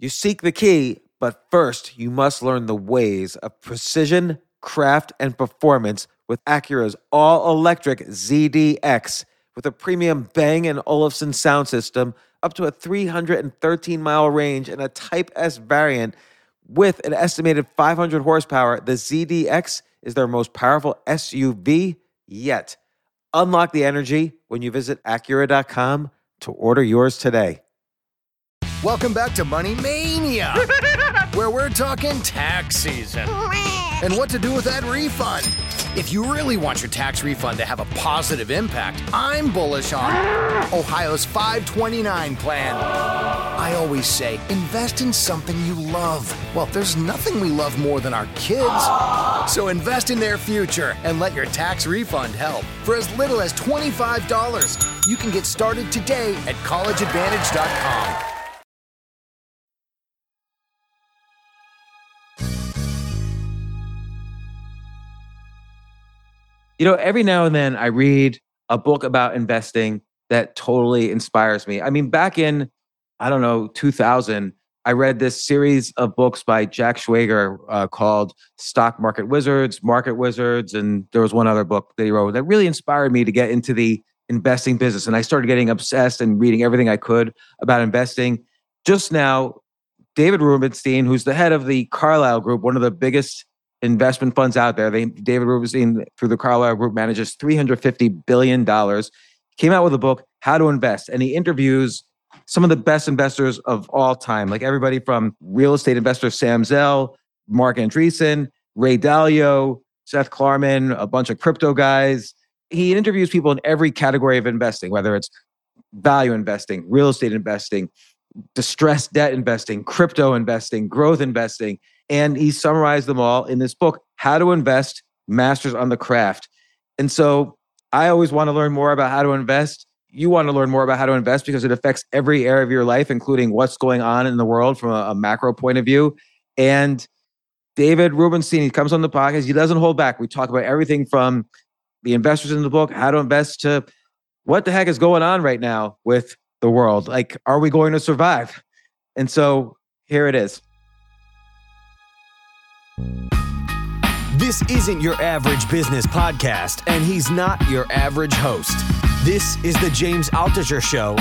You seek the key, but first you must learn the ways of precision, craft, and performance with Acura's all-electric ZDX. With a premium Bang & Olufsen sound system, up to a 313-mile range, and a Type S variant with an estimated 500 horsepower, the ZDX is their most powerful SUV yet. Unlock the energy when you visit Acura.com to order yours today. Welcome back to Money Mania, where we're talking tax season and what to do with that refund. If you really want your tax refund to have a positive impact, I'm bullish on Ohio's 529 plan. I always say, invest in something you love. Well, there's nothing we love more than our kids. So invest in their future and let your tax refund help. For as little as $25, you can get started today at collegeadvantage.com. You know, every now and then I read a book about investing that totally inspires me. I mean, back in, 2000, I read this series of books by Jack Schwager called Stock Market Wizards, and there was one other book that he wrote that really inspired me to get into the investing business. And I started getting obsessed and reading everything I could about investing. Just now, David Rubenstein, who's the head of the Carlyle Group, one of the biggest investment funds out there. David Rubenstein, through the Carlyle Group, manages $350 billion. Came out with a book, How to Invest, and he interviews some of the best investors of all time, like everybody from real estate investor Sam Zell, Mark Andreessen, Ray Dalio, Seth Klarman, a bunch of crypto guys. He interviews people in every category of investing, whether it's value investing, real estate investing, distressed debt investing, crypto investing, growth investing. And he summarized them all in this book, How to Invest, Masters on the Craft. And so I always want to learn more about how to invest. You want to learn more about how to invest because it affects every area of your life, including what's going on in the world from a macro point of view. And David Rubenstein, he comes on the podcast. He doesn't hold back. We talk about everything from the investors in the book, how to invest, to what the heck is going on right now with the world. Like, are we going to survive? And so here it is. This isn't your average business podcast, and he's not your average host. This is the James Altucher Show.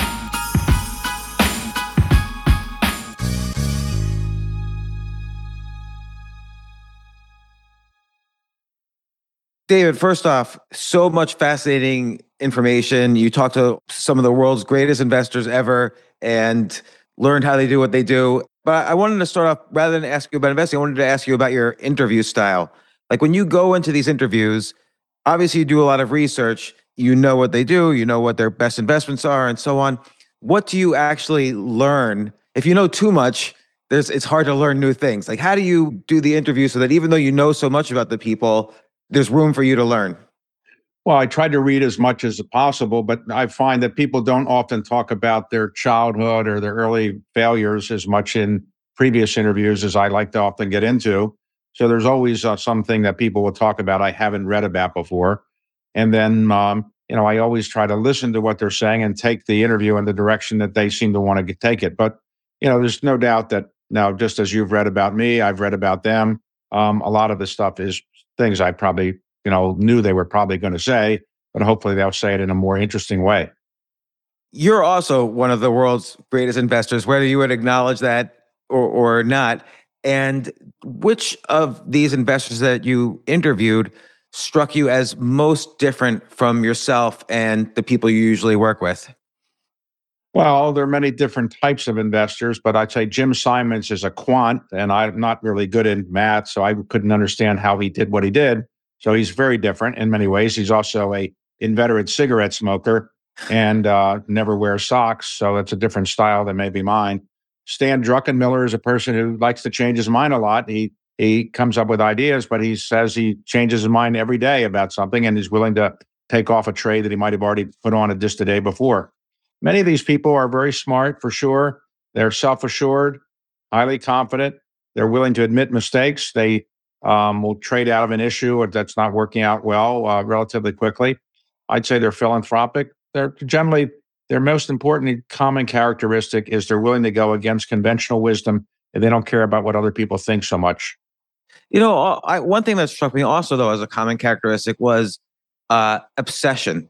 David, first off, so much fascinating information. You talked to some of the world's greatest investors ever and learned how they do what they do. But I wanted to start off, rather than ask you about investing, I wanted to ask you about your interview style. Like when you go into these interviews, obviously you do a lot of research. You know what they do, you know what their best investments are, and so on. What do you actually learn? If you know too much, it's hard to learn new things. Like, how do you do the interview so that even though you know so much about the people, there's room for you to learn? Well, I try to read as much as possible, but I find that people don't often talk about their childhood or their early failures as much in previous interviews as I like to often get into. So there's always something that people will talk about I haven't read about before. And then, I always try to listen to what they're saying and take the interview in the direction that they seem to want to take it. But, there's no doubt that now, just as you've read about me, I've read about them. A lot of the stuff is things I probably knew they were probably going to say, but hopefully they'll say it in a more interesting way. You're also one of the world's greatest investors, whether you would acknowledge that or not. And which of these investors that you interviewed struck you as most different from yourself and the people you usually work with? Well, there are many different types of investors, but I'd say Jim Simons is a quant, and I'm not really good in math, so I couldn't understand how he did what he did. So he's very different in many ways. He's also a inveterate cigarette smoker and never wears socks, so it's a different style than maybe mine. Stan Druckenmiller is a person who likes to change his mind a lot. He comes up with ideas, but he says he changes his mind every day about something and is willing to take off a trade that he might have already put on just the day before. Many of these people are very smart, for sure. They're self-assured, highly confident. They're willing to admit mistakes. They will trade out of an issue that's not working out well relatively quickly. I'd say they're philanthropic. They're generally their most important common characteristic is they're willing to go against conventional wisdom, and they don't care about what other people think so much. One thing that struck me also, though, as a common characteristic was obsession.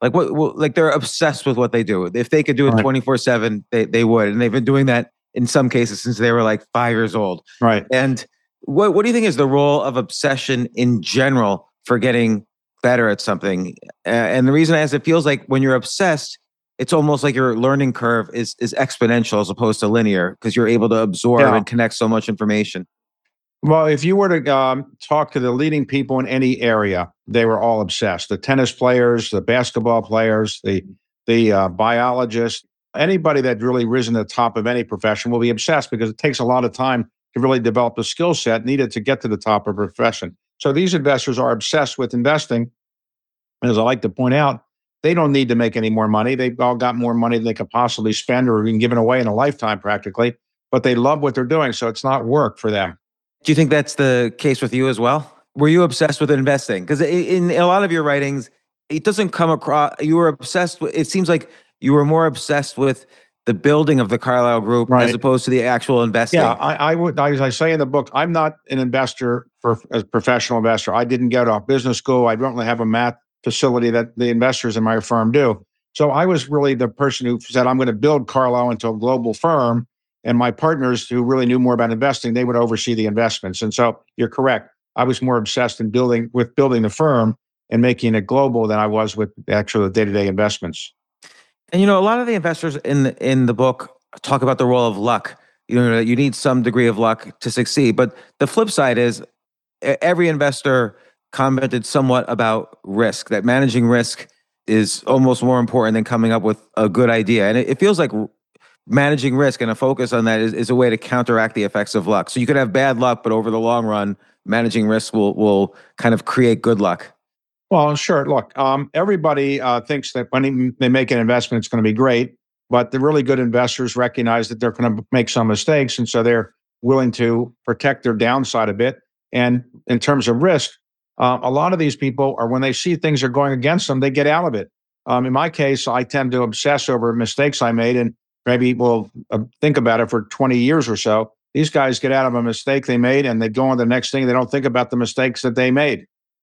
Like they're obsessed with what they do. If they could do it Right. 24/7, they would. And they've been doing that in some cases since they were like 5 years old. Right. And what do you think is the role of obsession in general for getting better at something? And the reason is it feels like when you're obsessed, it's almost like your learning curve is exponential as opposed to linear because you're able to absorb Yeah. and connect so much information. Well, if you were to talk to the leading people in any area, they were all obsessed. The tennis players, the basketball players, the biologists, anybody that really risen to the top of any profession will be obsessed because it takes a lot of time to really develop the skill set needed to get to the top of a profession. So these investors are obsessed with investing. And as I like to point out, they don't need to make any more money. They've all got more money than they could possibly spend or even given away in a lifetime practically, but they love what they're doing. So it's not work for them. Do you think that's the case with you as well? Were you obsessed with investing? Because in a lot of your writings, it doesn't come across. You were obsessed with. It seems like you were more obsessed with the building of the Carlyle Group Right. as opposed to the actual investing. Yeah, I would, as I say in the book, I'm not an investor for a professional investor. I didn't go to business school. I don't really have a math facility that the investors in my firm do. So I was really the person who said, I'm going to build Carlyle into a global firm. And my partners who really knew more about investing, they would oversee the investments. And so you're correct. I was more obsessed in building the firm and making it global than I was with the actual day-to-day investments. And a lot of the investors in the book talk about the role of luck. You need some degree of luck to succeed. But the flip side is every investor commented somewhat about risk, that managing risk is almost more important than coming up with a good idea. And it feels like managing risk and a focus on that is a way to counteract the effects of luck. So you could have bad luck, but over the long run, managing risk will kind of create good luck. Well, sure. Look, everybody thinks that when they make an investment, it's going to be great. But the really good investors recognize that they're going to make some mistakes. And so they're willing to protect their downside a bit. And in terms of risk, a lot of these people are, when they see things are going against them, they get out of it. In my case, I tend to obsess over mistakes I made and maybe we'll think about it for 20 years or so. These guys get out of a mistake they made and they go on to the next thing. They don't think about the mistakes that they made.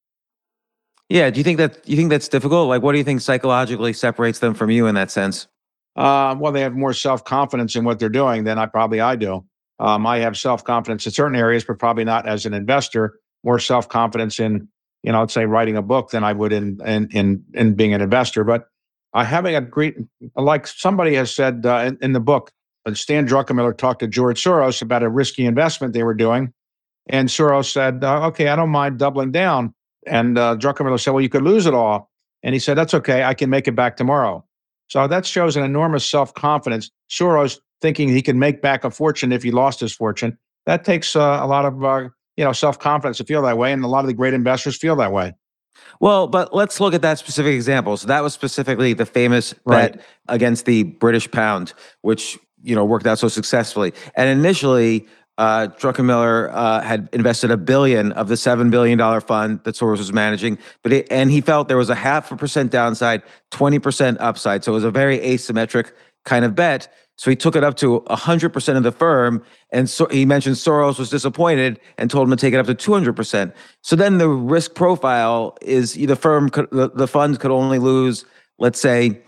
Yeah. Do you think that's difficult? Like, what do you think psychologically separates them from you in that sense? Well, they have more self-confidence in what they're doing than I do. I have self-confidence in certain areas, but probably not as an investor. More self-confidence in, let's say writing a book than I would in being an investor. But having a great, like somebody has said in the book, Stan Druckenmiller talked to George Soros about a risky investment they were doing. And Soros said, okay, I don't mind doubling down. And Druckenmiller said, well, you could lose it all. And he said, that's okay. I can make it back tomorrow. So that shows an enormous self-confidence. Soros thinking he can make back a fortune if he lost his fortune. That takes a lot of self-confidence to feel that way. And a lot of the great investors feel that way. Well, but let's look at that specific example. So that was specifically the famous bet against the British pound, which worked out so successfully. And initially, Druckenmiller had invested $1 billion of the $7 billion fund that Soros was managing, and he felt there was a 0.5% downside, 20% upside. So it was a very asymmetric kind of bet. So he took it up to 100% of the firm, and so he mentioned Soros was disappointed and told him to take it up to 200%. So then the risk profile is the fund could only lose, let's say,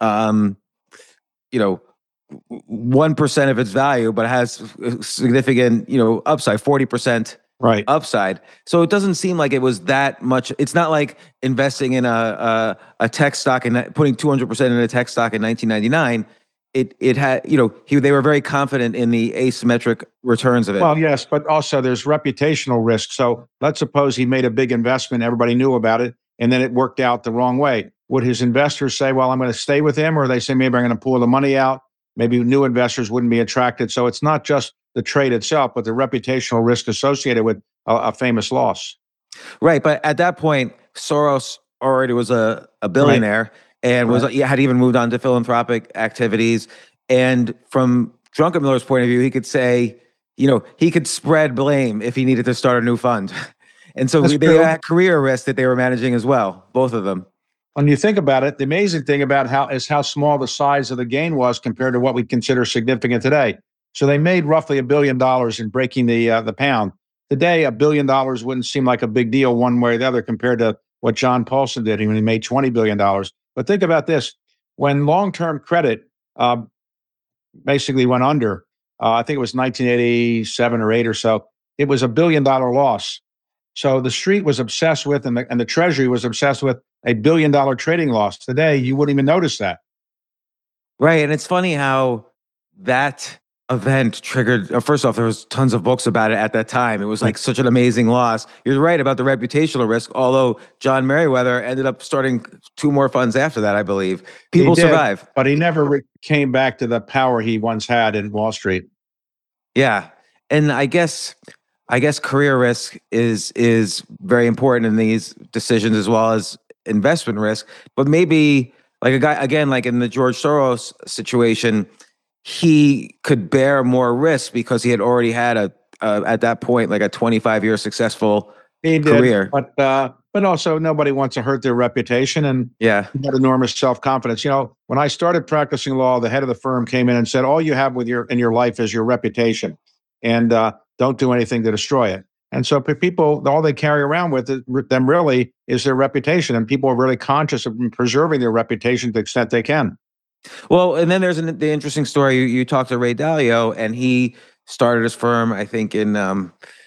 1% of its value, but it has significant, upside, 40% upside. So it doesn't seem like it was that much. It's not like investing in a tech stock and putting 200% in a tech stock in 1999. It had, they were very confident in the asymmetric returns of it. Well, yes, but also there's reputational risk. So let's suppose he made a big investment, everybody knew about it, and then it worked out the wrong way. Would his investors say, well, I'm going to stay with him? Or they say, maybe I'm going to pull the money out? Maybe new investors wouldn't be attracted. So it's not just the trade itself, but the reputational risk associated with a famous loss. Right. But at that point, Soros already was a billionaire. Right. And had even moved on to philanthropic activities. And from Druckenmiller's point of view, he could say, he could spread blame if he needed to start a new fund. And so they had career risk that they were managing as well, both of them. When you think about it, the amazing thing about how small the size of the gain was compared to what we consider significant today. So they made roughly $1 billion in breaking the pound. Today, $1 billion wouldn't seem like a big deal one way or the other compared to what John Paulson did when he made $20 billion. But think about this. When long-term credit basically went under, I think it was 1987 or 8 or so, it was $1 billion loss. So the street was obsessed with, and the Treasury was obsessed with $1 billion trading loss. Today, you wouldn't even notice that. Right. And it's funny how that event triggered, first off, there was tons of books about it at that time. It was like such an amazing loss. You're right about the reputational risk, although John Merriweather ended up starting 2 more funds after that, I believe. People survive. But he never came back to the power he once had in Wall Street. Yeah. And I guess career risk is very important in these decisions as well as investment risk. But maybe like a guy, again, like in the George Soros situation, he could bear more risk because he had already had at that point, like a 25-year successful career. But also nobody wants to hurt their reputation, and he had enormous self-confidence. When I started practicing law, the head of the firm came in and said, all you have in your life is your reputation, and don't do anything to destroy it. And so people, all they carry around with them really is their reputation, and people are really conscious of preserving their reputation to the extent they can. Well, and then there's the interesting story. You talked to Ray Dalio, and he started his firm, I think, in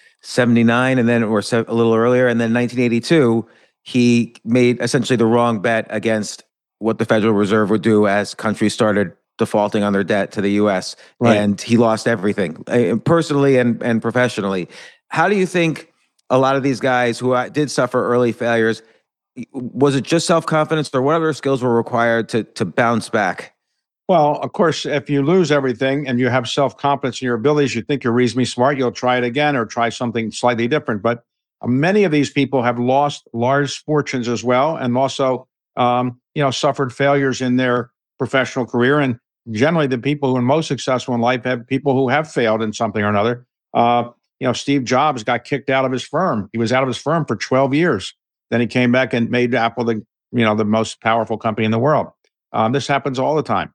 79, and then or a little earlier, and then 1982, he made essentially the wrong bet against what the Federal Reserve would do as countries started defaulting on their debt to the U.S. Right. And he lost everything, personally and professionally. How do you think a lot of these guys who did suffer early failures, was it just self-confidence, or what other skills were required to bounce back? Well, of course, if you lose everything and you have self-confidence in your abilities, you think you're reasonably smart, you'll try it again or try something slightly different. But many of these people have lost large fortunes as well, and also, suffered failures in their professional career. And generally, the people who are most successful in life have people who have failed in something or another. Steve Jobs got kicked out of his firm. He was out of his firm for 12 years. Then he came back and made Apple the most powerful company in the world. This happens all the time.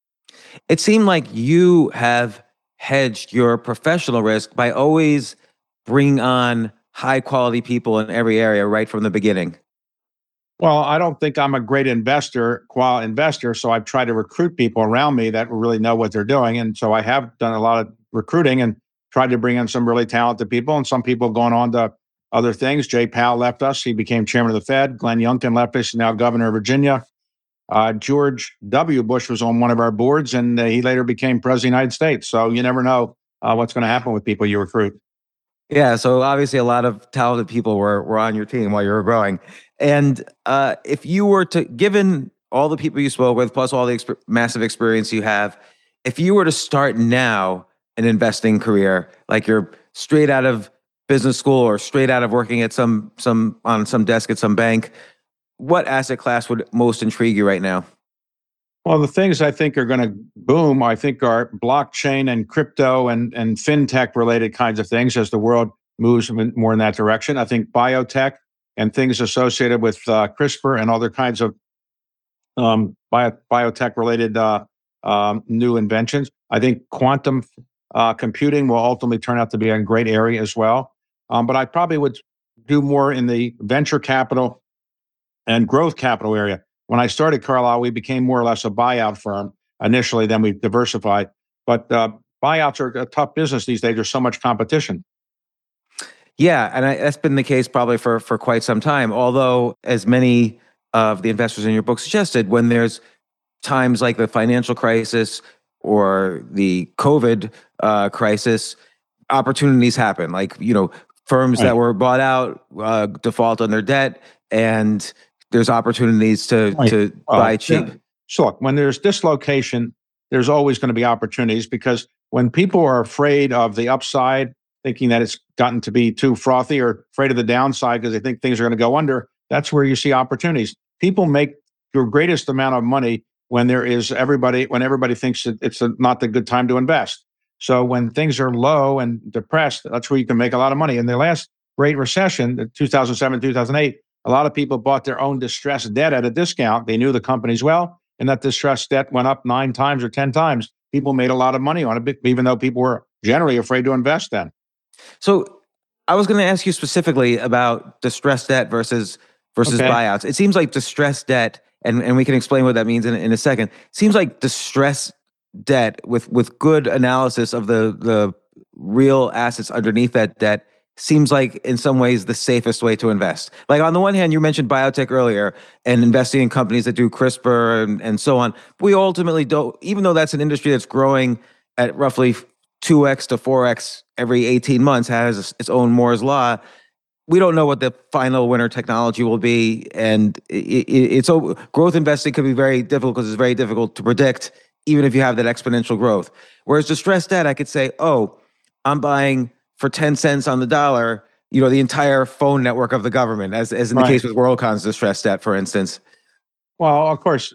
It seemed like you have hedged your professional risk by always bringing on high quality people in every area right from the beginning. Well, I don't think I'm a great investor, so I've tried to recruit people around me that really know what they're doing. And so I have done a lot of recruiting and tried to bring in some really talented people, and some people have gone on to other things. Jay Powell left us. He became chairman of the Fed. Glenn Youngkin left us, now governor of Virginia. George W. Bush was on one of our boards, and he later became president of the United States. So you never know what's going to happen with people you recruit. Yeah, so obviously a lot of talented people were on your team while you were growing. And if you were to, given all the people you spoke with, plus all the massive experience you have, if you were to start now an investing career, like you're straight out of business school or straight out of working at some on some desk at some bank, what asset class would most intrigue you right now? Well, the things I think are going to boom, I think, are blockchain and crypto and fintech related kinds of things as the world moves more in that direction. I think biotech and things associated with CRISPR and other kinds of biotech related new inventions. I think quantum computing will ultimately turn out to be a great area as well. But I probably would do more in the venture capital and growth capital area. When I started Carlyle, we became more or less a buyout firm initially, then we diversified. But buyouts are a tough business these days. There's so much competition. Yeah, and that's been the case probably for quite some time. Although, as many of the investors in your book suggested, when there's times like the financial crisis or the COVID crisis, opportunities happen. Like, firms that were bought out default on their debt, and there's opportunities to buy cheap. So look, when there's dislocation, there's always going to be opportunities, because when people are afraid of the upside, thinking that it's gotten to be too frothy, or afraid of the downside because they think things are going to go under, that's where you see opportunities. People make your greatest amount of money when everybody thinks that it's not the good time to invest. So when things are low and depressed, that's where you can make a lot of money. In the last Great Recession, 2007, 2008, a lot of people bought their own distressed debt at a discount. They knew the companies well, and that distressed debt went up 9 times or 10 times. People made a lot of money on it, even though people were generally afraid to invest then. So I was going to ask you specifically about distressed debt versus buyouts. It seems like distressed debt, and we can explain what that means in a second. Seems like distressed debt with good analysis of the real assets underneath that debt seems like in some ways the safest way to invest. Like on the one hand, you mentioned biotech earlier and investing in companies that do CRISPR and so on. We ultimately don't, even though that's an industry that's growing at roughly 2x to 4x every 18 months, has its own Moore's law. We don't know what the final winner technology will be. And it's growth investing could be very difficult because it's very difficult to predict, even if you have that exponential growth. Whereas distressed debt, I could say, oh, I'm buying for 10 cents on the dollar, the entire phone network of the government, as in the case with WorldCom's distressed debt, for instance. Well, of course,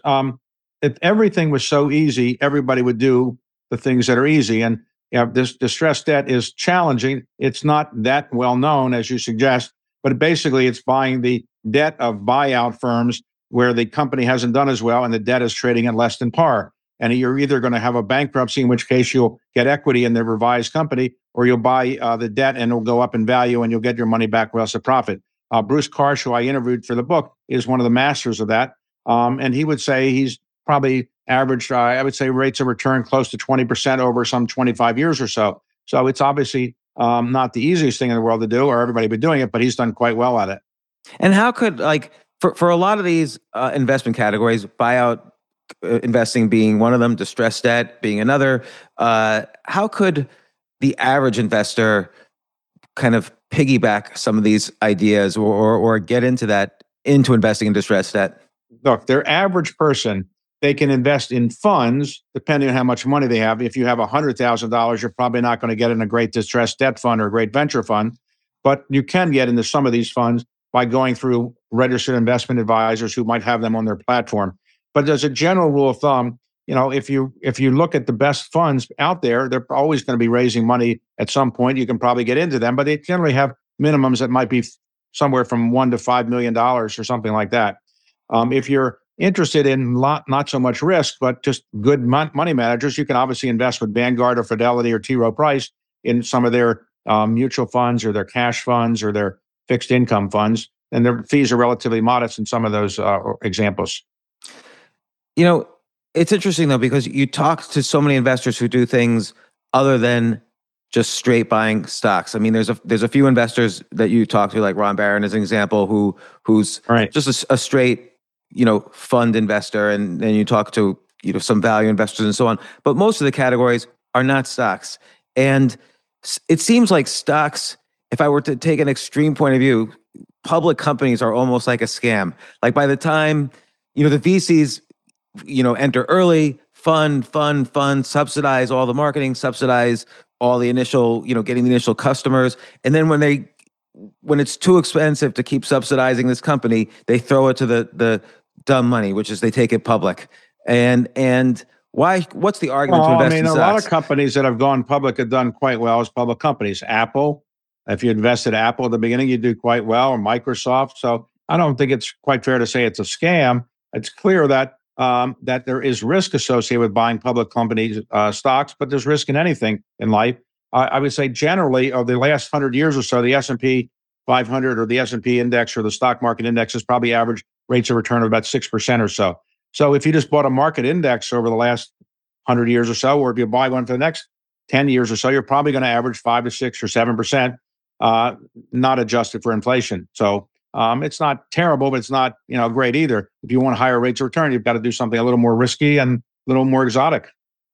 if everything was so easy, everybody would do the things that are easy. And this distressed debt is challenging. It's not that well known, as you suggest, but basically it's buying the debt of buyout firms where the company hasn't done as well and the debt is trading at less than par. And you're either going to have a bankruptcy, in which case you'll get equity in the revised company, or you'll buy the debt and it'll go up in value and you'll get your money back with a profit. Bruce Karsh, who I interviewed for the book, is one of the masters of that. And he would say he's probably averaged, I would say, rates of return close to 20% over some 25 years or so. So it's obviously not the easiest thing in the world to do, or everybody be doing it, but he's done quite well at it. And how could, for a lot of these investment categories, buyout investing being one of them, distressed debt being another, how could the average investor kind of piggyback some of these ideas or get into investing in distressed debt? Look, their average person, they can invest in funds depending on how much money they have. If you have $100,000, you're probably not going to get in a great distressed debt fund or a great venture fund, but you can get into some of these funds by going through registered investment advisors who might have them on their platform. But as a general rule of thumb, if you look at the best funds out there, they're always going to be raising money at some point. You can probably get into them, but they generally have minimums that might be somewhere from $1 to $5 million or something like that. If you're interested in not so much risk, but just good money managers, you can obviously invest with Vanguard or Fidelity or T. Rowe Price in some of their mutual funds or their cash funds or their fixed income funds. And their fees are relatively modest in some of those examples. It's interesting though, because you talk to so many investors who do things other than just straight buying stocks. I mean, there's a few investors that you talk to, like Ron Barron as an example, who's just a straight, fund investor, and then you talk to, some value investors and so on. But most of the categories are not stocks. And it seems like stocks, if I were to take an extreme point of view, public companies are almost like a scam. Like by the time, the VCs, enter early, fund, subsidize all the marketing, subsidize all the initial, getting the initial customers. And then when it's too expensive to keep subsidizing this company, they throw it to the dumb money, which is they take it public. And why? What's the argument to invest in stocks? A lot of companies that have gone public have done quite well as public companies. Apple, if you invested in Apple at the beginning, you do quite well, or Microsoft. So I don't think it's quite fair to say it's a scam. It's clear that there is risk associated with buying public companies' stocks, but there's risk in anything in life. I would say generally, over the last 100 years or so, the S&P 500 or the S&P index or the stock market index has probably averaged rates of return of about 6% or so. So if you just bought a market index over the last 100 years or so, or if you buy one for the next 10 years or so, you're probably going to average 5 to 6 or 7%, not adjusted for inflation. So it's not terrible, but it's not great either. If you want higher rates of return, you've got to do something a little more risky and a little more exotic.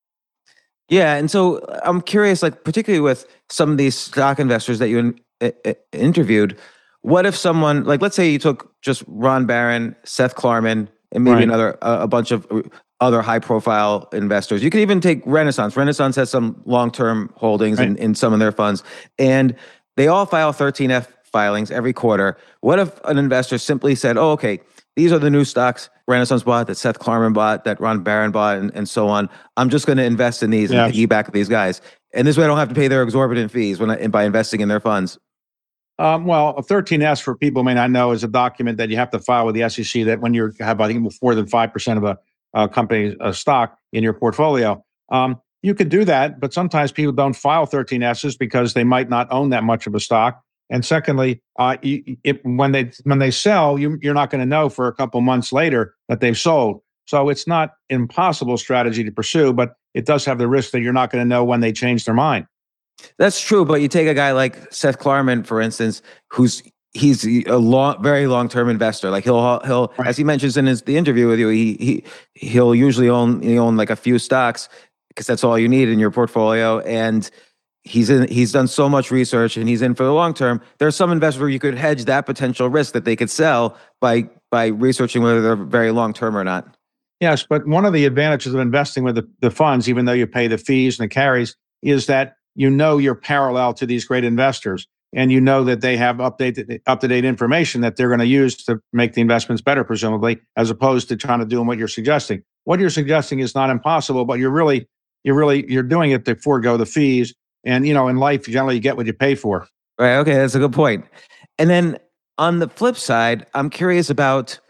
Yeah, and so I'm curious, particularly with some of these stock investors that you interviewed, what if someone, let's say you took just Ron Barron, Seth Klarman, and maybe a bunch of other high-profile investors. You could even take Renaissance. Renaissance has some long-term holdings in some of their funds, and they all file 13F filings every quarter. What if an investor simply said, oh, okay, these are the new stocks Renaissance bought, that Seth Klarman bought, that Ron Barron bought, and so on. I'm just going to invest in these and piggyback these guys. And this way I don't have to pay their exorbitant fees by investing in their funds. Well, a 13S, for people who may not know, is a document that you have to file with the SEC that when you have, I think, more than 5% of a company's stock in your portfolio. You could do that, but sometimes people don't file 13Ss because they might not own that much of a stock. And secondly, when they sell, you're not going to know for a couple months later that they've sold. So it's not an impossible strategy to pursue, but it does have the risk that you're not going to know when they change their mind. That's true, but you take a guy like Seth Klarman, for instance, he's a very long-term investor. Like he'll Right. as he mentions in the interview with you, he'll usually own like a few stocks because that's all you need in your portfolio. And he's done so much research and he's in for the long term. There are some investors where you could hedge that potential risk that they could sell by researching whether they're very long-term or not. Yes, but one of the advantages of investing with the funds, even though you pay the fees and the carries, is that you're parallel to these great investors, and you know that they have up-to-date information that they're going to use to make the investments better, presumably, as opposed to trying to do what you're suggesting. What you're suggesting is not impossible, but you're doing it to forego the fees. And in life, generally, you get what you pay for. Right. Okay, that's a good point. And then on the flip side, I'm curious about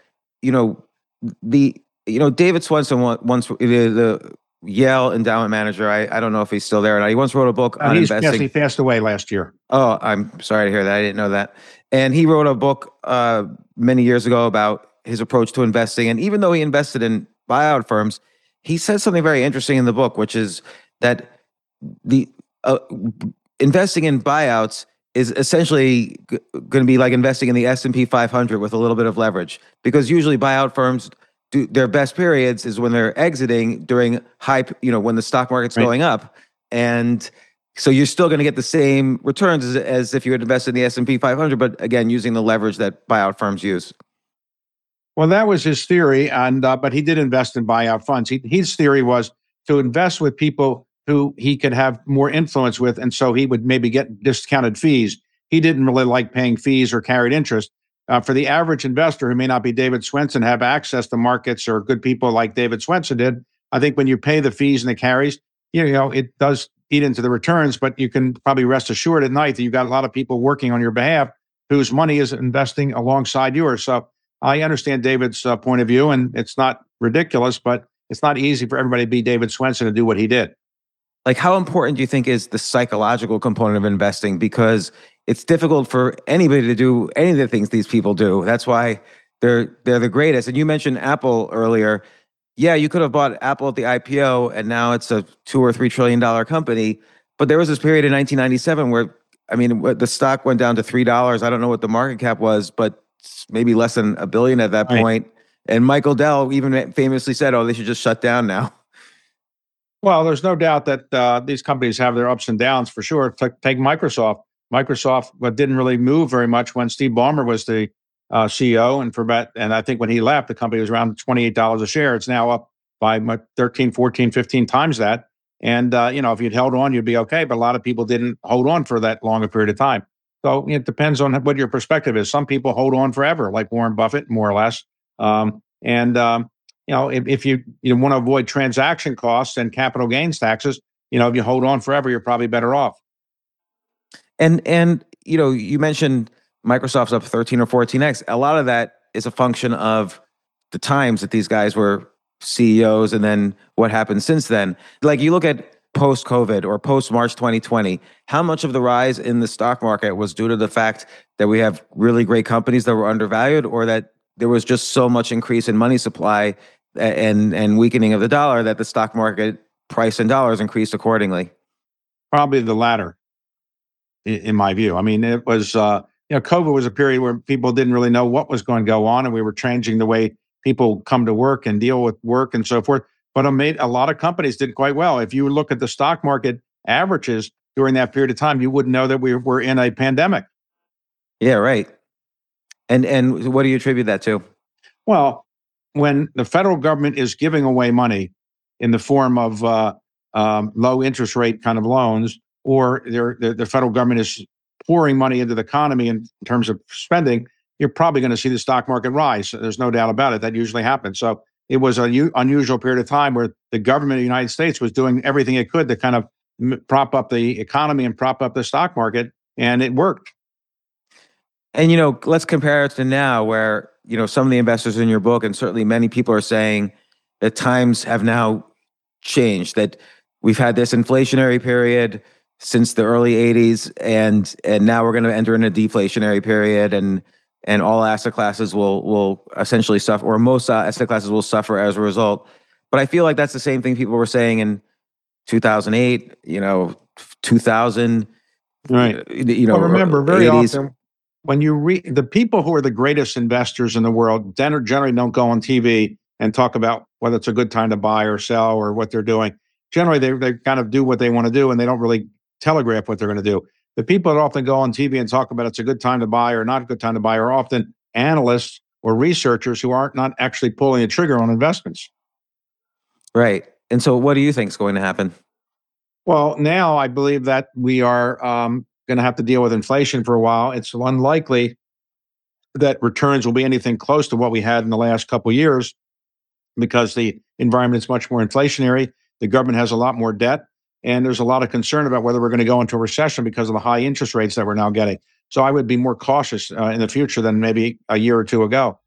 David Swensen once the Yale endowment manager. I don't know if he's still there or not. He once wrote a book on investing. Yes, he passed away last year. Oh, I'm sorry to hear that. I didn't know that. And he wrote a book many years ago about his approach to investing. And even though he invested in buyout firms, he said something very interesting in the book, which is that the investing in buyouts is essentially going to be like investing in the S&P 500 with a little bit of leverage, because usually buyout firms their best periods is when they're exiting during hype, when the stock market's going up. And so you're still going to get the same returns as if you had invested in the S&P 500, but again, using the leverage that buyout firms use. Well, that was his theory, and but he did invest in buyout funds. His theory was to invest with people who he could have more influence with, and so he would maybe get discounted fees. He didn't really like paying fees or carried interest. For the average investor who may not be David Swensen, have access to markets or good people like David Swensen did, I think when you pay the fees and the carries, it does eat into the returns, but you can probably rest assured at night that you've got a lot of people working on your behalf whose money is investing alongside yours. So I understand David's point of view, and it's not ridiculous, but it's not easy for everybody to be David Swensen to do what he did. Like, how important do you think is the psychological component of investing? Because it's difficult for anybody to do any of the things these people do. That's why they're the greatest. And you mentioned Apple earlier. Yeah, you could have bought Apple at the IPO, and now it's a $2 or $3 trillion company. But there was this period in 1997 where, the stock went down to $3. I don't know what the market cap was, but maybe less than $1 billion at that point. And Michael Dell even famously said, "Oh, they should just shut down now." Well, there's no doubt that these companies have their ups and downs for sure. Take Microsoft. Microsoft didn't really move very much when Steve Ballmer was the CEO, and I think when he left, the company was around $28 a share. It's now up by 13, 14, 15 times that. And if you'd held on, you'd be okay. But a lot of people didn't hold on for that long a period of time. So it depends on what your perspective is. Some people hold on forever, like Warren Buffett, more or less. If you want to avoid transaction costs and capital gains taxes, if you hold on forever, you're probably better off. And you mentioned Microsoft's up 13 or 14x. A lot of that is a function of the times that these guys were CEOs and then what happened since then. Like, you look at post-COVID or post-March 2020, how much of the rise in the stock market was due to the fact that we have really great companies that were undervalued, or that there was just so much increase in money supply and weakening of the dollar that the stock market price in dollars increased accordingly? Probably the latter, in my view. It was, COVID was a period where people didn't really know what was going to go on, and we were changing the way people come to work and deal with work and so forth. But a lot of companies did quite well. If you look at the stock market averages during that period of time, you wouldn't know that we were in a pandemic. Yeah, right. And what do you attribute that to? Well, when the federal government is giving away money in the form of low interest rate kind of loans, or the federal government is pouring money into the economy in terms of spending, you're probably going to see the stock market rise. There's no doubt about it. That usually happens. So it was an unusual period of time where the government of the United States was doing everything it could to kind of prop up the economy and prop up the stock market, and it worked. And, let's compare it to now where, some of the investors in your book, and certainly many people are saying that times have now changed, that we've had this inflationary period since the early 80s, and now we're going to enter in a deflationary period, and all asset classes will essentially suffer, or most asset classes will suffer as a result. But I feel like that's the same thing people were saying in 2008, 2000. Right. Well, remember, very 80s. Often when you read the people who are the greatest investors in the world, generally don't go on TV and talk about whether it's a good time to buy or sell or what they're doing. Generally, they kind of do what they want to do, and they don't really telegraph what they're going to do. The people that often go on TV and talk about it's a good time to buy or not a good time to buy are often analysts or researchers who aren't not actually pulling the trigger on investments. Right. And so what do you think is going to happen? Well, now I believe that we are going to have to deal with inflation for a while. It's unlikely that returns will be anything close to what we had in the last couple of years because the environment is much more inflationary. The government has a lot more debt, and there's a lot of concern about whether we're going to go into a recession because of the high interest rates that we're now getting. So I would be more cautious in the future than maybe a year or two ago.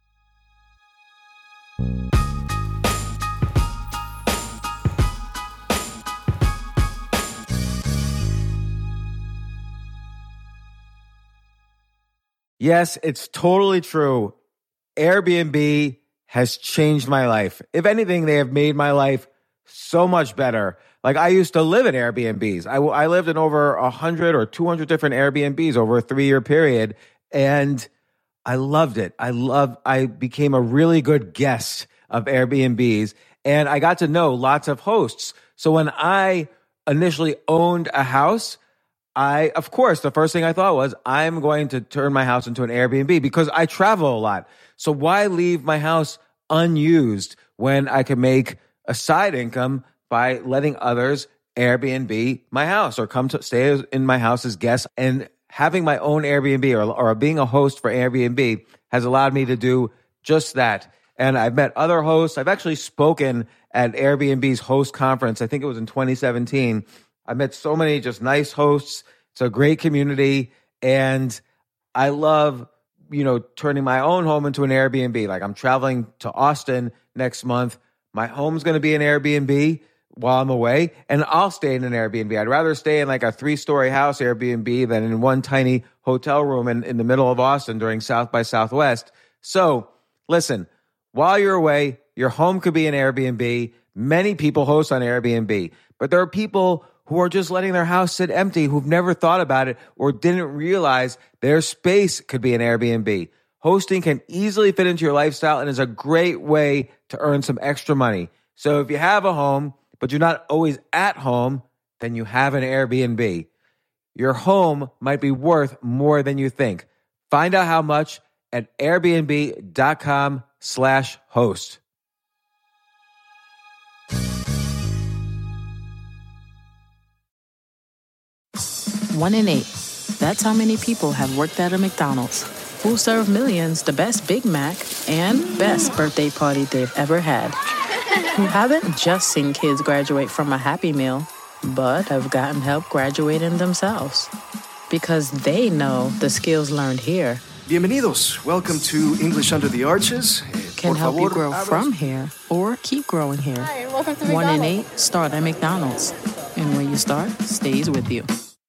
Yes, it's totally true. Airbnb has changed my life. If anything, they have made my life so much better. Like, I used to live in Airbnbs. I lived in over 100 or 200 different Airbnbs over a 3-year period, and I loved it. I became a really good guest of Airbnbs, and I got to know lots of hosts. So when I initially owned a house, of course, the first thing I thought was, I'm going to turn my house into an Airbnb because I travel a lot. So why leave my house unused when I can make a side income by letting others Airbnb my house or come to stay in my house as guests? And having my own Airbnb or being a host for Airbnb has allowed me to do just that. And I've met other hosts. I've actually spoken at Airbnb's host conference. I think it was in 2017. I met so many just nice hosts. It's a great community. And I love, turning my own home into an Airbnb. Like, I'm traveling to Austin next month. My home's going to be an Airbnb while I'm away, and I'll stay in an Airbnb. I'd rather stay in like a 3-story house Airbnb than in one tiny hotel room in the middle of Austin during South by Southwest. So listen, while you're away, your home could be an Airbnb. Many people host on Airbnb, but there are people who are just letting their house sit empty, who've never thought about it or didn't realize their space could be an Airbnb. Hosting can easily fit into your lifestyle and is a great way to earn some extra money. So if you have a home, but you're not always at home, then you have an Airbnb. Your home might be worth more than you think. Find out how much at airbnb.com/host. 1 in 8. That's how many people have worked at a McDonald's, who serve millions the best Big Mac and best birthday party they've ever had. Who haven't just seen kids graduate from a Happy Meal, but have gotten help graduating themselves. Because they know the skills learned here Bienvenidos. Welcome to English Under the Arches. Can help you grow from here or keep growing here. Hi, welcome to 1 in McDonald's. 8 start at McDonald's. And when you start, stays with you.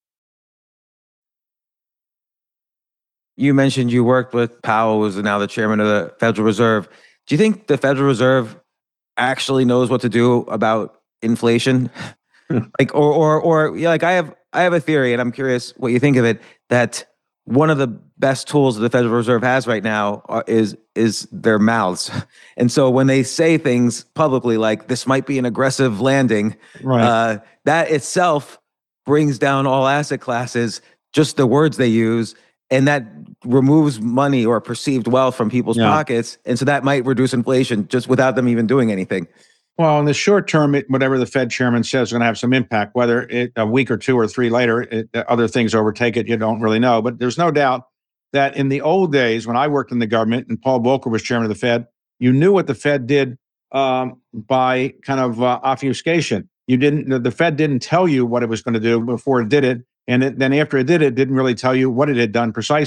You mentioned you worked with Powell, who's now the chairman of the Federal Reserve. Do you think the Federal Reserve actually knows what to do about inflation? I have a theory, and I'm curious what you think of it, that one of the best tools that the Federal Reserve has right now is their mouths. And so when they say things publicly like this might be an aggressive landing, Right. That itself brings down all asset classes, just the words they use, and that removes money or perceived wealth from people's pockets. And so that might reduce inflation just without them even doing anything. Well, in the short term, whatever the Fed chairman says is going to have some impact. Whether a week or 2 or 3 later, other things overtake it, you don't really know. But there's no doubt that in the old days, when I worked in the government and Paul Volcker was chairman of the Fed, you knew what the Fed did by kind of obfuscation. The Fed didn't tell you what it was going to do before it did it. And then after it did it, didn't really tell you what it had done precisely.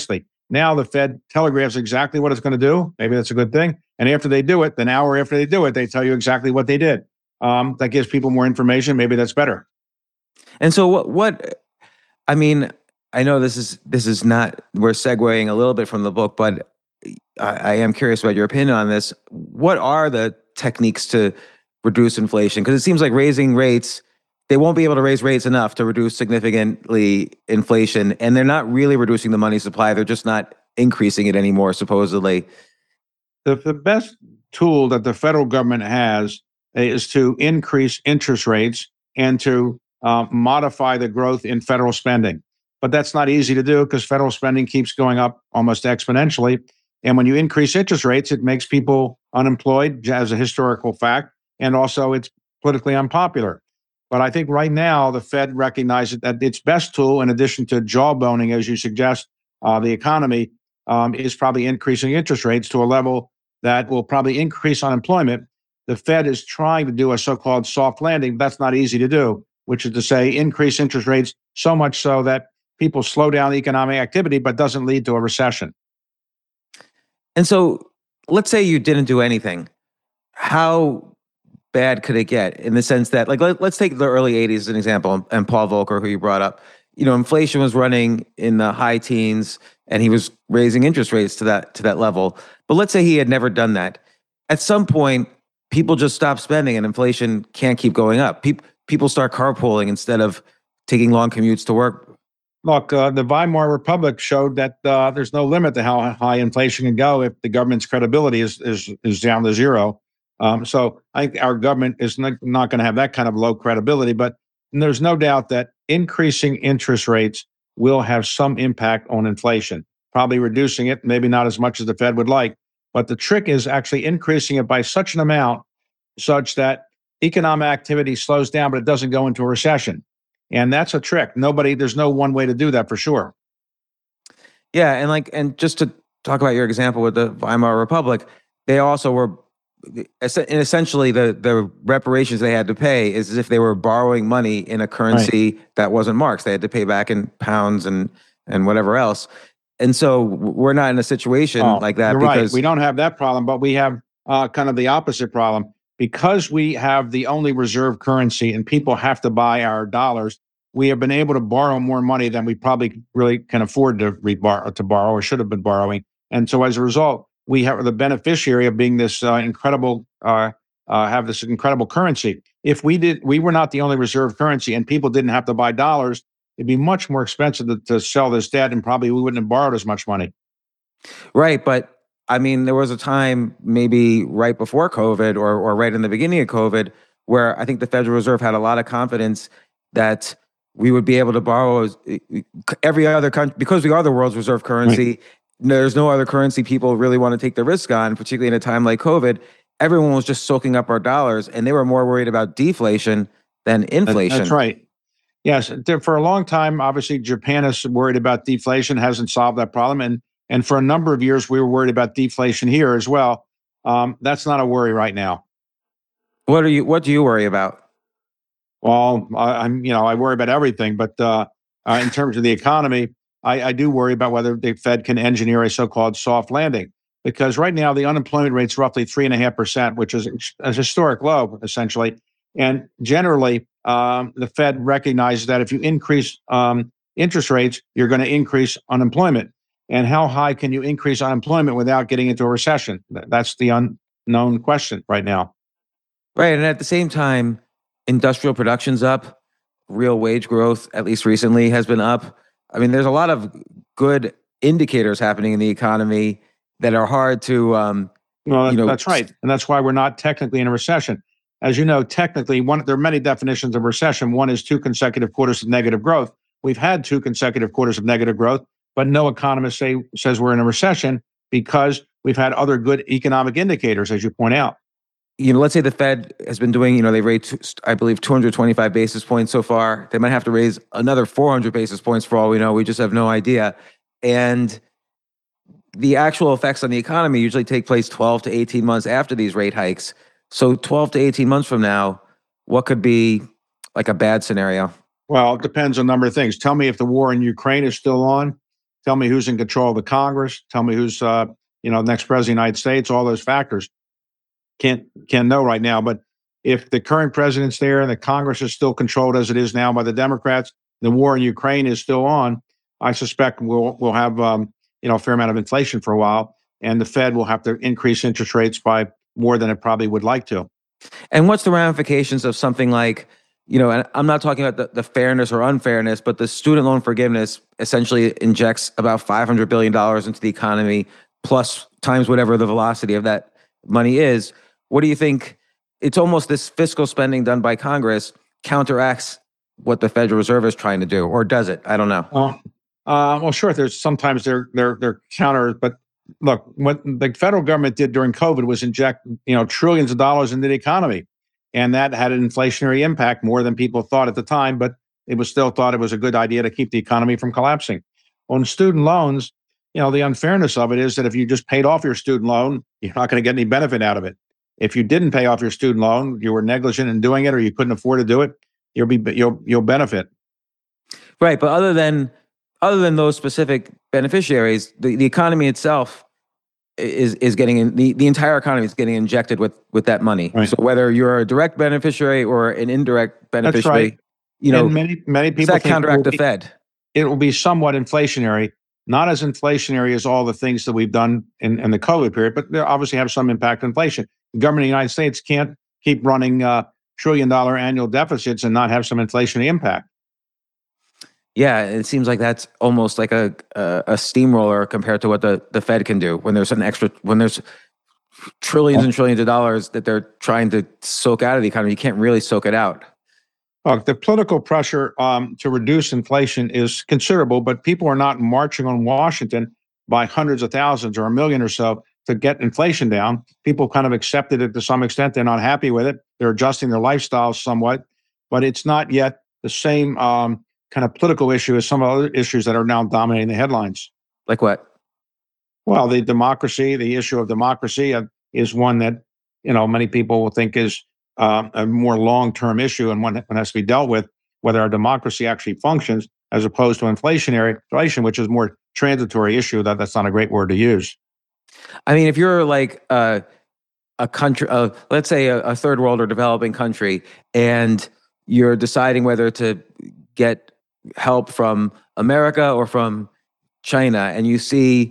Now the Fed telegraphs exactly what it's going to do. Maybe that's a good thing. And after they do it, the hour after they do it, they tell you exactly what they did. That gives people more information. Maybe that's better. And so what I mean, I know this is not, we're segueing a little bit from the book, but I am curious about your opinion on this. What are the techniques to reduce inflation? Because it seems like raising rates, they won't be able to raise rates enough to reduce significantly inflation. And they're not really reducing the money supply. They're just not increasing it anymore, supposedly. The best tool that the federal government has is to increase interest rates and to modify the growth in federal spending. But that's not easy to do because federal spending keeps going up almost exponentially. And when you increase interest rates, it makes people unemployed as a historical fact. And also it's politically unpopular. But I think right now the Fed recognizes that its best tool, in addition to jawboning, as you suggest, the economy, is probably increasing interest rates to a level that will probably increase unemployment. The Fed is trying to do a so-called soft landing. That's not easy to do, which is to say increase interest rates so much so that people slow down economic activity, but doesn't lead to a recession. And so let's say you didn't do anything. How bad could it get, in the sense that, like, let's take the early 80s as an example, and Paul Volcker, who you brought up. Inflation was running in the high teens and he was raising interest rates to that level. But let's say he had never done that. At some point, people just stop spending and inflation can't keep going up. People start carpooling instead of taking long commutes to work. Look, the Weimar Republic showed that there's no limit to how high inflation can go if the government's credibility is down to zero. So I think our government is not going to have that kind of low credibility, but there's no doubt that increasing interest rates will have some impact on inflation, probably reducing it, maybe not as much as the Fed would like. But the trick is actually increasing it by such an amount such that economic activity slows down, but it doesn't go into a recession. And that's a trick. There's no one way to do that for sure. Yeah. And just to talk about your example with the Weimar Republic, they also were, essentially the reparations they had to pay is as if they were borrowing money in a currency that wasn't marks. They had to pay back in pounds and whatever else. And so we're not in a situation like that. You're because right. We don't have that problem, but we have kind of the opposite problem. Because we have the only reserve currency and people have to buy our dollars, we have been able to borrow more money than we probably really can afford to borrow or should have been borrowing. And so as a result, we have the beneficiary of being this incredible currency. If we were not the only reserve currency and people didn't have to buy dollars, it'd be much more expensive to sell this debt, and probably we wouldn't have borrowed as much money. Right. But I mean, there was a time maybe right before COVID or right in the beginning of COVID where I think the Federal Reserve had a lot of confidence that we would be able to borrow every other country, because we are the world's reserve currency. Right. There's no other currency people really want to take the risk on, particularly in a time like COVID. Everyone was just soaking up our dollars, and they were more worried about deflation than inflation. That's right. Yes. For a long time, obviously, Japan is worried about deflation, hasn't solved that problem. And for a number of years, we were worried about deflation here as well. That's not a worry right now. What do you worry about? Well, I worry about everything, but in terms of the economy, I do worry about whether the Fed can engineer a so-called soft landing, because right now the unemployment rate's roughly 3.5%, which is a historic low, essentially. And generally, the Fed recognizes that if you increase interest rates, you're going to increase unemployment. And how high can you increase unemployment without getting into a recession? That's the unknown question right now. Right. And at the same time, industrial production's up. Real wage growth, at least recently, has been up. I mean, there's a lot of good indicators happening in the economy that are hard to... That's right. And that's why we're not technically in a recession. As you know, technically, there are many definitions of recession. One is 2 consecutive quarters of negative growth. We've had 2 consecutive quarters of negative growth, but no economist says we're in a recession because we've had other good economic indicators, as you point out. Let's say the Fed has been doing, they raised, I believe, 225 basis points so far. They might have to raise another 400 basis points for all we know. We just have no idea. And the actual effects on the economy usually take place 12 to 18 months after these rate hikes. So 12 to 18 months from now, what could be like a bad scenario? Well, it depends on a number of things. Tell me if the war in Ukraine is still on. Tell me who's in control of the Congress. Tell me who's next president of the United States. All those factors can't know right now. But if the current president's there and the Congress is still controlled as it is now by the Democrats, the war in Ukraine is still on. I suspect we'll have a fair amount of inflation for a while, and the Fed will have to increase interest rates by more than it probably would like to. And what's the ramifications of something like, and I'm not talking about the fairness or unfairness, but the student loan forgiveness essentially injects about $500 billion into the economy, plus times whatever the velocity of that money is. What do you think? It's almost this fiscal spending done by Congress counteracts what the Federal Reserve is trying to do, or does it? I don't know. Well, sure. There's sometimes they're counter, but look, what the federal government did during COVID was inject trillions of dollars into the economy, and that had an inflationary impact more than people thought at the time. But it was still thought it was a good idea to keep the economy from collapsing. On student loans, the unfairness of it is that if you just paid off your student loan, you're not going to get any benefit out of it. If you didn't pay off your student loan, you were negligent in doing it, or you couldn't afford to do it, you'll benefit. Right, but other than those specific beneficiaries, the economy itself is getting the entire economy is getting injected with that money. Right. So whether you're a direct beneficiary or an indirect beneficiary, and many people does that counteract the Fed? It will be somewhat inflationary, not as inflationary as all the things that we've done in the COVID period, but they obviously have some impact on inflation. The government of the United States can't keep running $1 trillion annual deficits and not have some inflationary impact. Yeah, it seems like that's almost like a steamroller compared to what the Fed can do when there's trillions and trillions of dollars that they're trying to soak out of the economy. You can't really soak it out. Look, the political pressure to reduce inflation is considerable, but people are not marching on Washington by hundreds of thousands or 1 million or so to get inflation down. People kind of accepted it to some extent. They're not happy with it. They're adjusting their lifestyles somewhat, but it's not yet the same kind of political issue as some other issues that are now dominating the headlines. Like what? Well, the issue of democracy is one that, many people will think is a more long-term issue and one that has to be dealt with, whether our democracy actually functions as opposed to inflation, which is more transitory issue. That's not a great word to use. I mean, if you're like a country, let's say a third world or developing country, and you're deciding whether to get help from America or from China, and you see,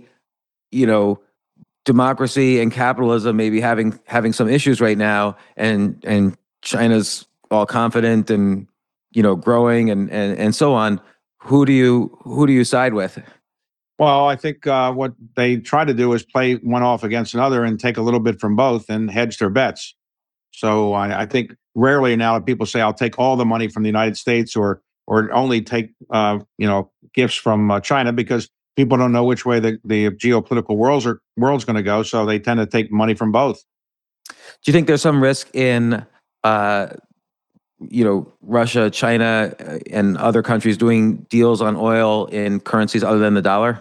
democracy and capitalism maybe having some issues right now, and China's all confident and growing and so on. Who do you side with? Well, I think what they try to do is play one off against another and take a little bit from both and hedge their bets. So I think rarely now people say, I'll take all the money from the United States or only take gifts from China, because people don't know which way the geopolitical world's going to go. So they tend to take money from both. Do you think there's some risk in Russia, China, and other countries doing deals on oil in currencies other than the dollar?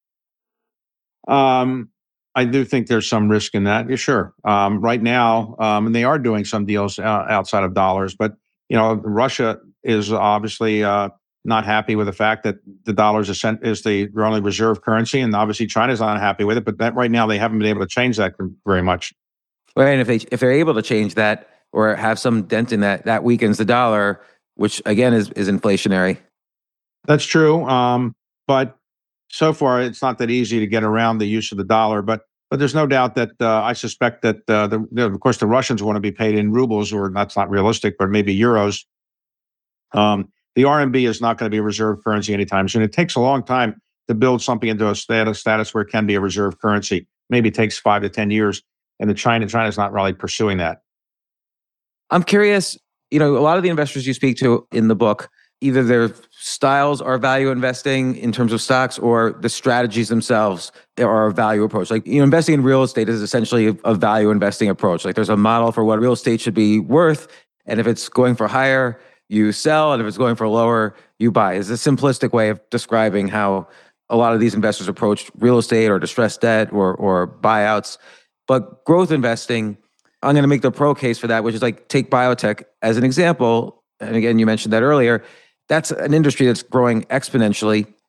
I do think there's some risk in that. Yeah, sure. Right now, and they are doing some deals outside of dollars, but Russia is obviously not happy with the fact that the dollar is the only reserve currency, and obviously China's not happy with it. But that right now they haven't been able to change that very much. Well, and if they're able to change that or have some dent in that weakens the dollar, which again is inflationary. That's true. But so far it's not that easy to get around the use of the dollar. But there's no doubt that I suspect that of course the Russians want to be paid in rubles, or that's not realistic, but maybe euros. The RMB is not going to be a reserve currency anytime soon. It takes a long time to build something into a status where it can be a reserve currency. Maybe it takes 5 to 10 years, and China's not really pursuing that. I'm curious, a lot of the investors you speak to in the book, either their styles are value investing in terms of stocks, or the strategies themselves are a value approach. Like, investing in real estate is essentially a value investing approach. Like, there's a model for what real estate should be worth, and if it's going for higher, you sell, and if it's going for lower, you buy. It's a simplistic way of describing how a lot of these investors approach real estate or distressed debt or buyouts. But growth investing, I'm going to make the pro case for that, which is like, take biotech as an example. And again, you mentioned that earlier. That's an industry that's growing exponentially.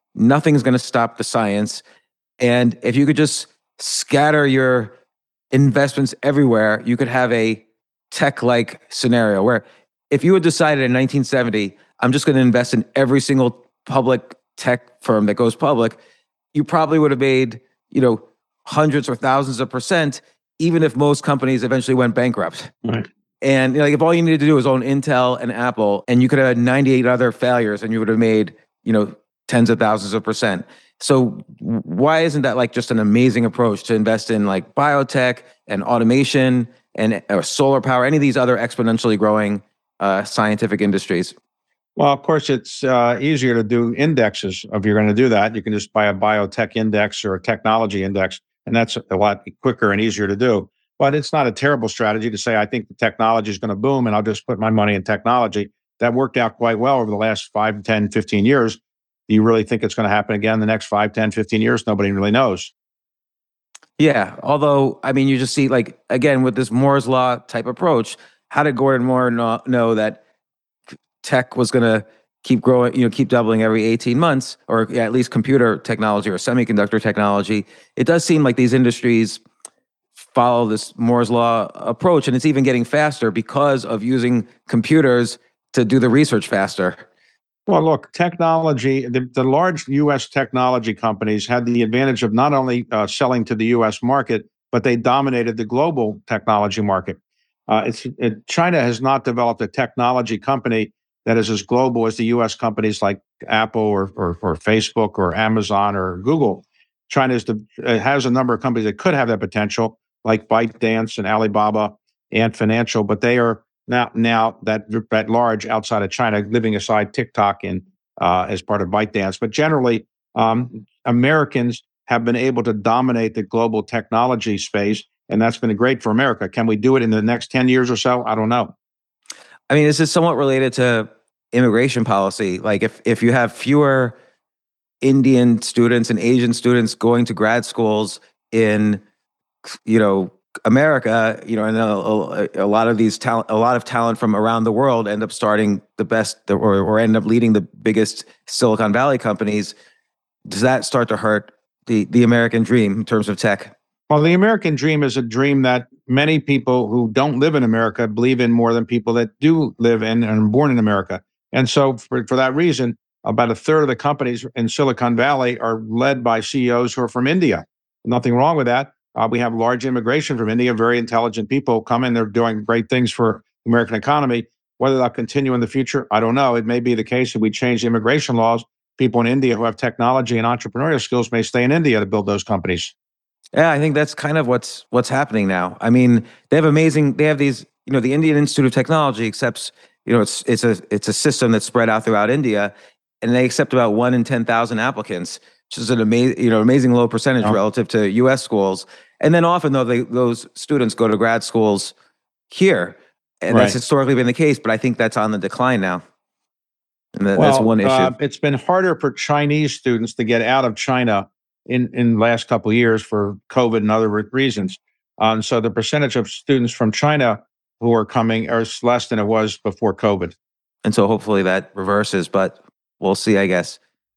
Nothing's going to stop the science. And if you could just scatter your investments everywhere, you could have a tech-like scenario where if you had decided in 1970, I'm just going to invest in every single public tech firm that goes public, you probably would have made, hundreds or thousands of percent, even if most companies eventually went bankrupt. Right. And if all you needed to do was own Intel and Apple, and you could have had 98 other failures, and you would have made, tens of thousands of percent. So why isn't that like just an amazing approach to invest in like biotech and automation and solar power, any of these other exponentially growing scientific industries? Well, of course, it's easier to do indexes. If you're going to do that, you can just buy a biotech index or a technology index, and that's a lot quicker and easier to do. But it's not a terrible strategy to say, I think the technology is going to boom and I'll just put my money in technology. That worked out quite well over the last 5, 10, 15 years. Do you really think it's going to happen again in the next 5, 10, 15 years? Nobody really knows. Yeah. Although, you just see again, with this Moore's Law type approach, how did Gordon Moore know that tech was going to keep growing, keep doubling every 18 months, or at least computer technology or semiconductor technology? It does seem like these industries follow this Moore's Law approach, and it's even getting faster because of using computers to do the research faster. Well, look, technology, the large U.S. technology companies had the advantage of not only selling to the U.S. market, but they dominated the global technology market. China has not developed a technology company that is as global as the U.S. companies like Apple or Facebook or Amazon or Google. China has a number of companies that could have that potential, like ByteDance and Alibaba, Ant Financial, but they are now that large outside of China, living aside TikTok and as part of ByteDance. But generally, Americans have been able to dominate the global technology space, and that's been great for America. Can we do it in the next 10 years or so? I don't know. This is somewhat related to immigration policy. Like if you have fewer Indian students and Asian students going to grad schools in, America, and a lot of these a lot of talent from around the world end up starting the best or end up leading the biggest Silicon Valley companies. Does that start to hurt the American dream in terms of tech? Well, the American dream is a dream that many people who don't live in America believe in more than people that do live in and are born in America. And so for that reason, about a third of the companies in Silicon Valley are led by CEOs who are from India. Nothing wrong with that. We have large immigration from India, very intelligent people come in. They're doing great things for the American economy. Whether that'll continue in the future, I don't know. It may be the case that we change immigration laws. People in India who have technology and entrepreneurial skills may stay in India to build those companies. Yeah, I think that's kind of what's happening now. They have these, the Indian Institute of Technology accepts, it's a system that's spread out throughout India, and they accept about 1 in 10,000 applicants, which is an amazing low percentage relative to U.S. schools. And then often though, those students go to grad schools here, and that's historically been the case. But I think that's on the decline now. And that's one issue. It's been harder for Chinese students to get out of China in the last couple of years for COVID and other reasons. So the percentage of students from China who are coming is less than it was before COVID. And so hopefully that reverses, but we'll see, I guess.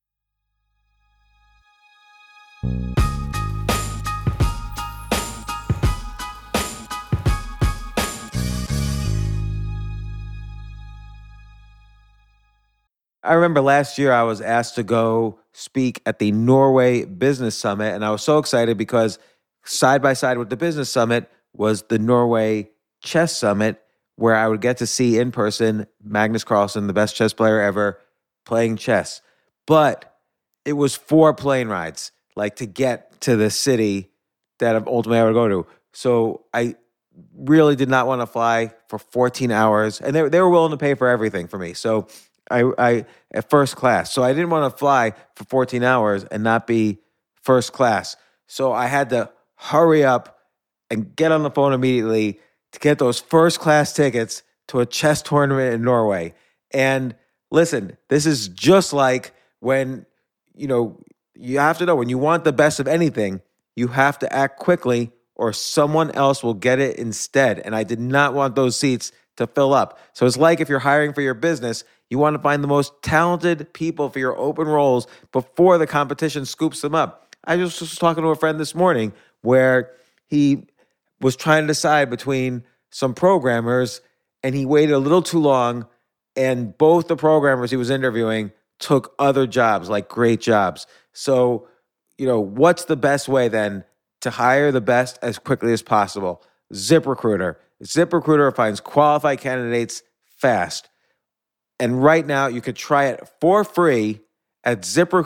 I remember last year I was asked to go speak at the Norway Business Summit, and I was so excited because side by side with the Business Summit was the Norway Chess Summit, where I would get to see in person Magnus Carlsen, the best chess player ever, playing chess. But it was 4 plane rides, to get to the city that ultimately I would go to. So I really did not want to fly for 14 hours, and they were willing to pay for everything for me. So I at first class. So I didn't want to fly for 14 hours and not be first class. So I had to hurry up and get on the phone immediately to get those first class tickets to a chess tournament in Norway. And listen, this is just like when, you have to know when you want the best of anything, you have to act quickly or someone else will get it instead. And I did not want those seats to fill up. So it's like if you're hiring for your business, You want to find the most talented people for your open roles before the competition scoops them up. I just was talking to a friend this morning where he was trying to decide between some programmers, and he waited a little too long, and both the programmers he was interviewing took other jobs, like great jobs. So, what's the best way then to hire the best as quickly as possible? ZipRecruiter. ZipRecruiter finds qualified candidates fast. And right now, you could try it for free at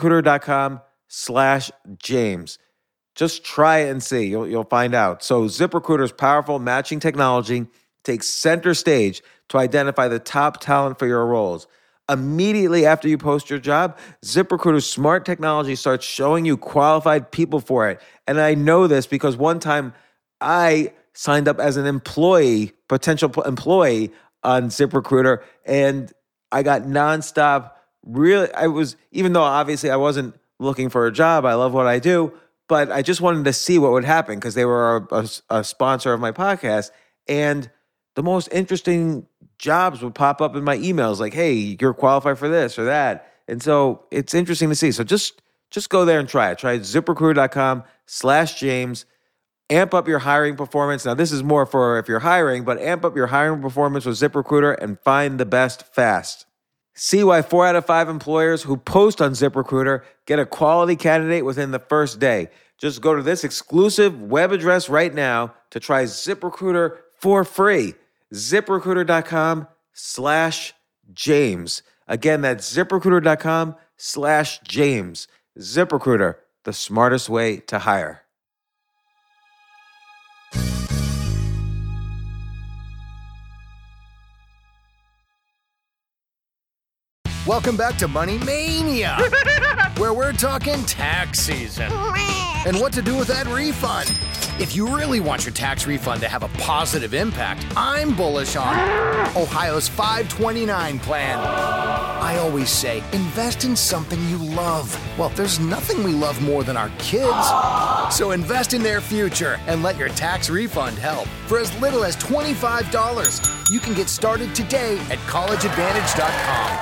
ZipRecruiter.com/James. Just try it and see. You'll find out. So ZipRecruiter's powerful matching technology takes center stage to identify the top talent for your roles. Immediately after you post your job, ZipRecruiter's smart technology starts showing you qualified people for it. And I know this because one time I signed up as an potential employee on ZipRecruiter, and I got nonstop. Even though obviously I wasn't looking for a job, I love what I do, but I just wanted to see what would happen because they were a sponsor of my podcast. And the most interesting jobs would pop up in my emails like, hey, you're qualified for this or that. And so it's interesting to see. So just go there and try it. Try ZipRecruiter.com/James. Amp up your hiring performance. Now, this is more for if you're hiring, but amp up your hiring performance with ZipRecruiter and find the best fast. See why 4 out of 5 employers who post on ZipRecruiter get a quality candidate within the first day. Just go to this exclusive web address right now to try ZipRecruiter for free. ZipRecruiter.com/James. Again, that's ZipRecruiter.com/James. ZipRecruiter, the smartest way to hire. Welcome back to Money Mania, where we're talking tax season and what to do with that refund. If you really want your tax refund to have a positive impact, I'm bullish on Ohio's 529 plan. I always say, invest in something you love. Well, there's nothing we love more than our kids. So invest in their future and let your tax refund help. For as little as $25, you can get started today at collegeadvantage.com.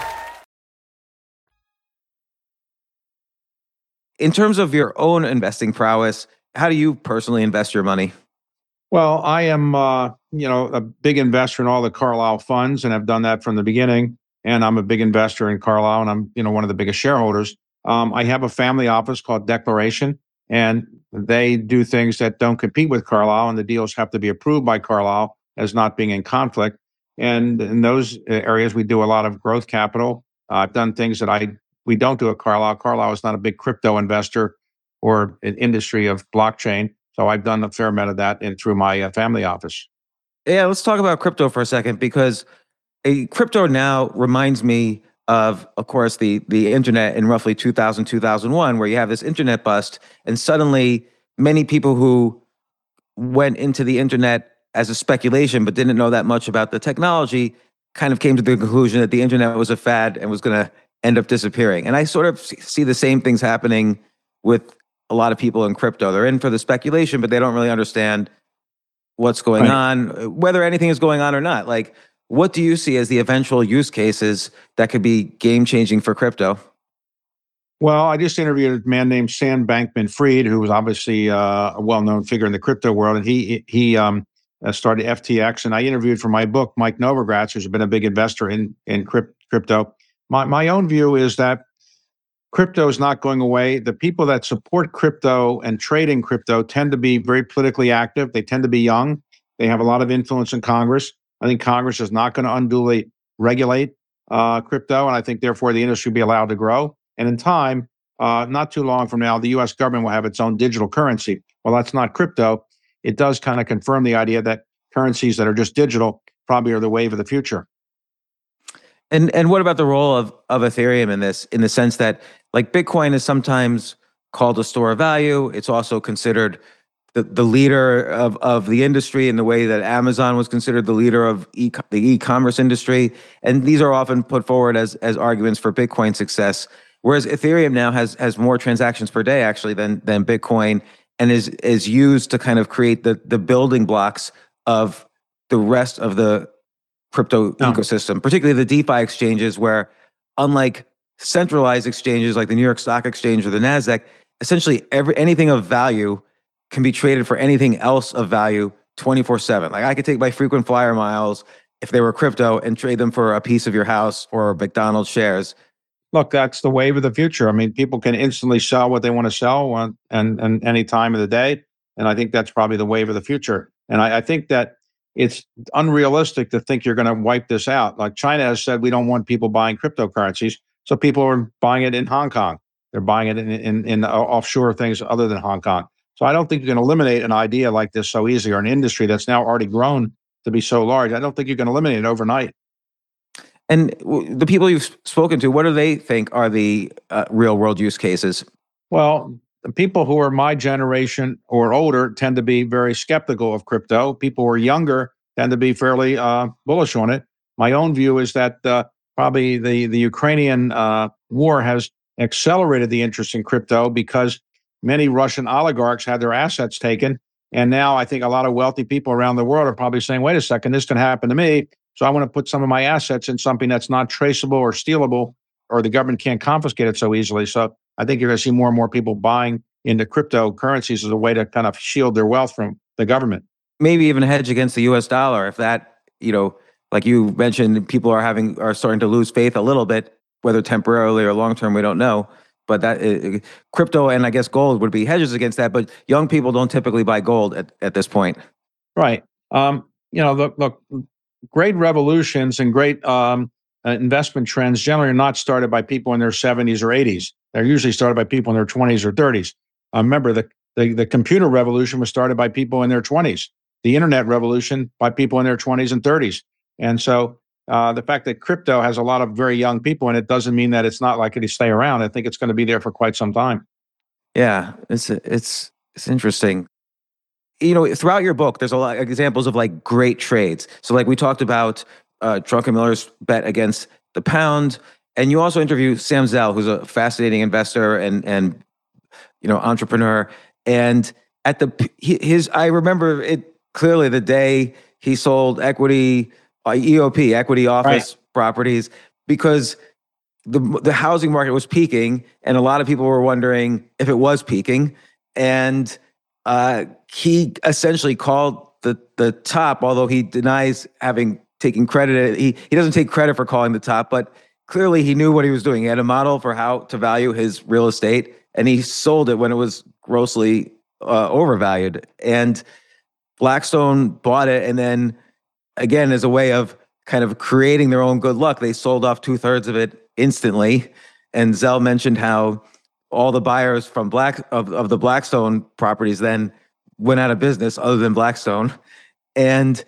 In terms of your own investing prowess, how do you personally invest your money? Well, I am, a big investor in all the Carlyle funds, and I've done that from the beginning. And I'm a big investor in Carlyle, and I'm, one of the biggest shareholders. I have a family office called Declaration, and they do things that don't compete with Carlyle, and the deals have to be approved by Carlyle as not being in conflict. And in those areas, we do a lot of growth capital. I've done things that we don't do at Carlyle. Carlyle is not a big crypto investor or an industry of blockchain. So I've done a fair amount of that through my family office. Yeah, let's talk about crypto for a second, because crypto now reminds me of course, the internet in roughly 2000, 2001, where you have this internet bust, and suddenly many people who went into the internet as a speculation but didn't know that much about the technology kind of came to the conclusion that the internet was a fad and was going to end up disappearing. And I sort of see the same things happening with a lot of people in crypto. They're in for the speculation, but they don't really understand what's going on, whether anything is going on or not. Like, what do you see as the eventual use cases that could be game-changing for crypto? Well, I just interviewed a man named Sam Bankman-Fried, who was obviously a well-known figure in the crypto world, and he started FTX. And I interviewed for my book Mike Novogratz, who's been a big investor in crypto. My own view is that crypto is not going away. The people that support crypto and trade in crypto tend to be very politically active. They tend to be young. They have a lot of influence in Congress. I think Congress is not going to unduly regulate crypto, and I think, therefore, the industry will be allowed to grow. And in time, not too long from now, the U.S. government will have its own digital currency. Well, that's not crypto. It does kind of confirm the idea that currencies that are just digital probably are the wave of the future. And what about the role of Ethereum in this, in the sense that, like, Bitcoin is sometimes called a store of value. It's also considered the leader of the industry in the way that Amazon was considered the leader of the e-commerce industry. And these are often put forward as arguments for Bitcoin success. Whereas Ethereum now has more transactions per day actually than Bitcoin, and is used to kind of create the building blocks of the rest of the crypto ecosystem, particularly the DeFi exchanges, where unlike centralized exchanges like the New York Stock Exchange or the NASDAQ, essentially anything of value can be traded for anything else of value 24/7. Like I could take my frequent flyer miles if they were crypto and trade them for a piece of your house or McDonald's shares. Look, that's the wave of the future. I mean, people can instantly sell what they want to sell and any time of the day. And I think that's probably the wave of the future. And I think that it's unrealistic to think you're going to wipe this out. Like China has said, we don't want people buying cryptocurrencies. So people are buying it in Hong Kong. They're buying it in offshore things other than Hong Kong. So I don't think you can eliminate an idea like this so easily, or an industry that's now already grown to be so large. I don't think you can eliminate it overnight. And the people you've spoken to, what do they think are the real world use cases? Well, the people who are my generation or older tend to be very skeptical of crypto. People who are younger tend to be fairly bullish on it. My own view is that probably the Ukrainian war has accelerated the interest in crypto because many Russian oligarchs had their assets taken. And now I think a lot of wealthy people around the world are probably saying, wait a second, this can happen to me. So I want to put some of my assets in something that's not traceable or stealable, or the government can't confiscate it so easily. So I think you're going to see more and more people buying into cryptocurrencies as a way to kind of shield their wealth from the government. Maybe even hedge against the US dollar. If that, like you mentioned, people are starting to lose faith a little bit, whether temporarily or long-term, we don't know. But that crypto and I guess gold would be hedges against that. But young people don't typically buy gold at this point. Right. Look, great revolutions and great investment trends generally are not started by people in their 70s or 80s. They're usually started by people in their 20s or 30s. Remember, the computer revolution was started by people in their 20s. The internet revolution by people in their 20s and 30s. And so the fact that crypto has a lot of very young people in it doesn't mean that it's not likely to stay around. I think it's going to be there for quite some time. Yeah, it's interesting. Throughout your book, there's a lot of examples of like great trades. So like we talked about Druckenmiller's bet against the pound, and you also interview Sam Zell, who's a fascinating investor and entrepreneur. And at I remember it clearly, the day he sold equity, EOP, equity office properties, because the housing market was peaking, and a lot of people were wondering if it was peaking, and he essentially called the top, although he denies having taken credit. He doesn't take credit for calling the top, but clearly he knew what he was doing. He had a model for how to value his real estate, and he sold it when it was grossly overvalued. And Blackstone bought it, and then again, as a way of kind of creating their own good luck, they sold off 2/3 of it instantly. And Zell mentioned how all the buyers from of the Blackstone properties then went out of business, other than Blackstone. And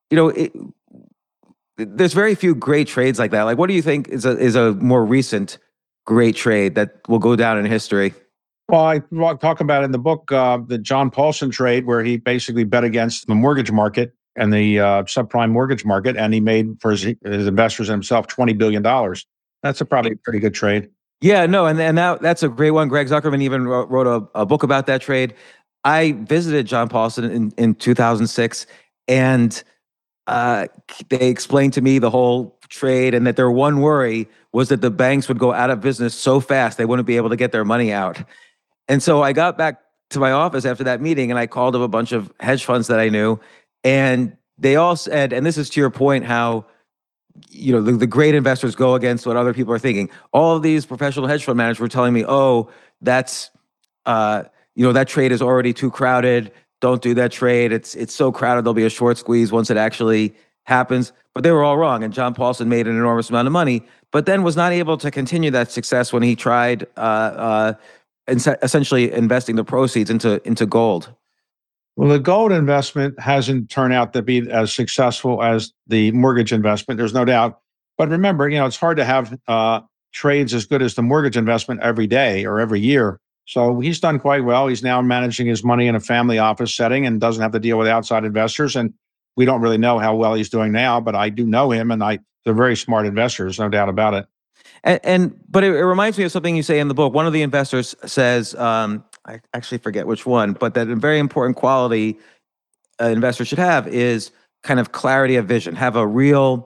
there's very few great trades like that. Like, what do you think is a more recent great trade that will go down in history? Well, I talk about in the book the John Paulson trade, where he basically bet against the mortgage market and the subprime mortgage market, and he made for his investors and himself $20 billion. That's probably a pretty good trade. Yeah, no, and that's a great one. Greg Zuckerman even wrote a book about that trade. I visited John Paulson in 2006, and they explained to me the whole trade, and that their one worry was that the banks would go out of business so fast they wouldn't be able to get their money out. And so I got back to my office after that meeting, and I called up a bunch of hedge funds that I knew, and they all said, and this is to your point, how the great investors go against what other people are thinking. All of these professional hedge fund managers were telling me, oh, that's that trade is already too crowded. Don't do that trade. It's so crowded, there'll be a short squeeze once it actually happens. But they were all wrong. And John Paulson made an enormous amount of money, but then was not able to continue that success when he tried essentially investing the proceeds into gold. Well, the gold investment hasn't turned out to be as successful as the mortgage investment. There's no doubt. But remember, it's hard to have trades as good as the mortgage investment every day or every year. So he's done quite well. He's now managing his money in a family office setting and doesn't have to deal with outside investors. And we don't really know how well he's doing now, but I do know him, and they're very smart investors, no doubt about it. But it reminds me of something you say in the book. One of the investors says, I actually forget which one, but that a very important quality an investor should have is kind of clarity of vision, have a real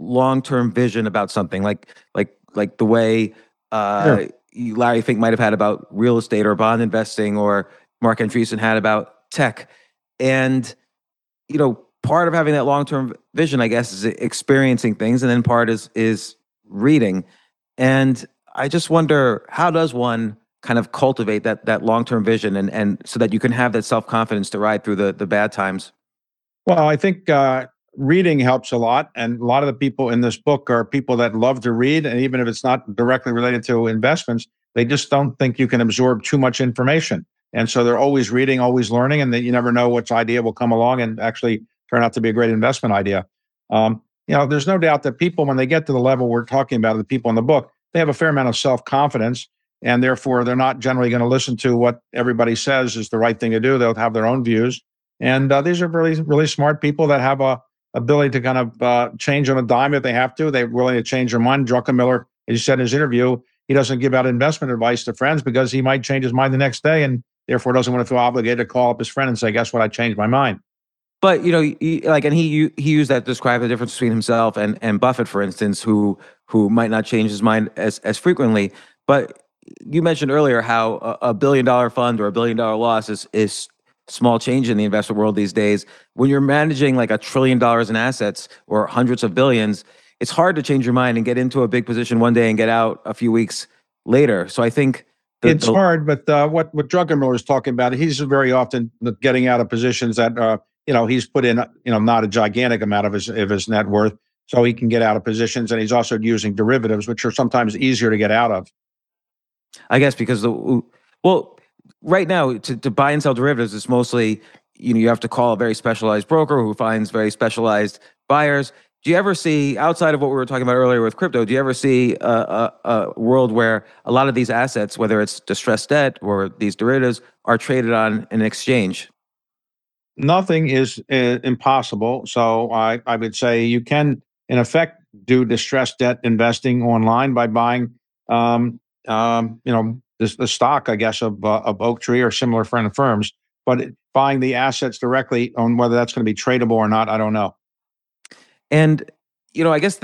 long-term vision about something, like the way Sure. Larry Fink might have had about real estate or bond investing, or Mark Andreessen had about tech. And part of having that long-term vision, I guess, is experiencing things, and then part is reading. And I just wonder, how does one kind of cultivate that long-term vision, and so that you can have that self-confidence to ride through the bad times? Well, I think reading helps a lot. And a lot of the people in this book are people that love to read. And even if it's not directly related to investments, they just don't think you can absorb too much information. And so they're always reading, always learning, and that you never know which idea will come along and actually turn out to be a great investment idea. There's no doubt that people, when they get to the level we're talking about, the people in the book, they have a fair amount of self-confidence, and therefore they're not generally going to listen to what everybody says is the right thing to do. They'll have their own views. And these are really, really smart people that have a ability to kind of change on a dime if they have to. They're willing to change their mind. Druckenmiller, as you said in his interview, he doesn't give out investment advice to friends because he might change his mind the next day, and therefore doesn't want to feel obligated to call up his friend and say, "Guess what? I changed my mind." But he used that to describe the difference between himself and Buffett, for instance, who might not change his mind as frequently. But you mentioned earlier how a $1 billion fund or a $1 billion loss is small change in the investment world these days. When you're managing like $1 trillion in assets or hundreds of billions, it's hard to change your mind and get into a big position one day and get out a few weeks later. So I think it's hard, but what Druckenmiller is talking about, he's very often getting out of positions that he's put in not a gigantic amount of his net worth, so he can get out of positions, and he's also using derivatives, which are sometimes easier to get out of. I guess because right now, to buy and sell derivatives, it's mostly, you have to call a very specialized broker who finds very specialized buyers. Do you ever see, outside of what we were talking about earlier with crypto, do you ever see a world where a lot of these assets, whether it's distressed debt or these derivatives, are traded on an exchange? Nothing is impossible. So I would say you can, in effect, do distressed debt investing online by buying, the stock, I guess, of Oaktree or similar firms. But buying the assets directly, on whether that's going to be tradable or not, I don't know. And I guess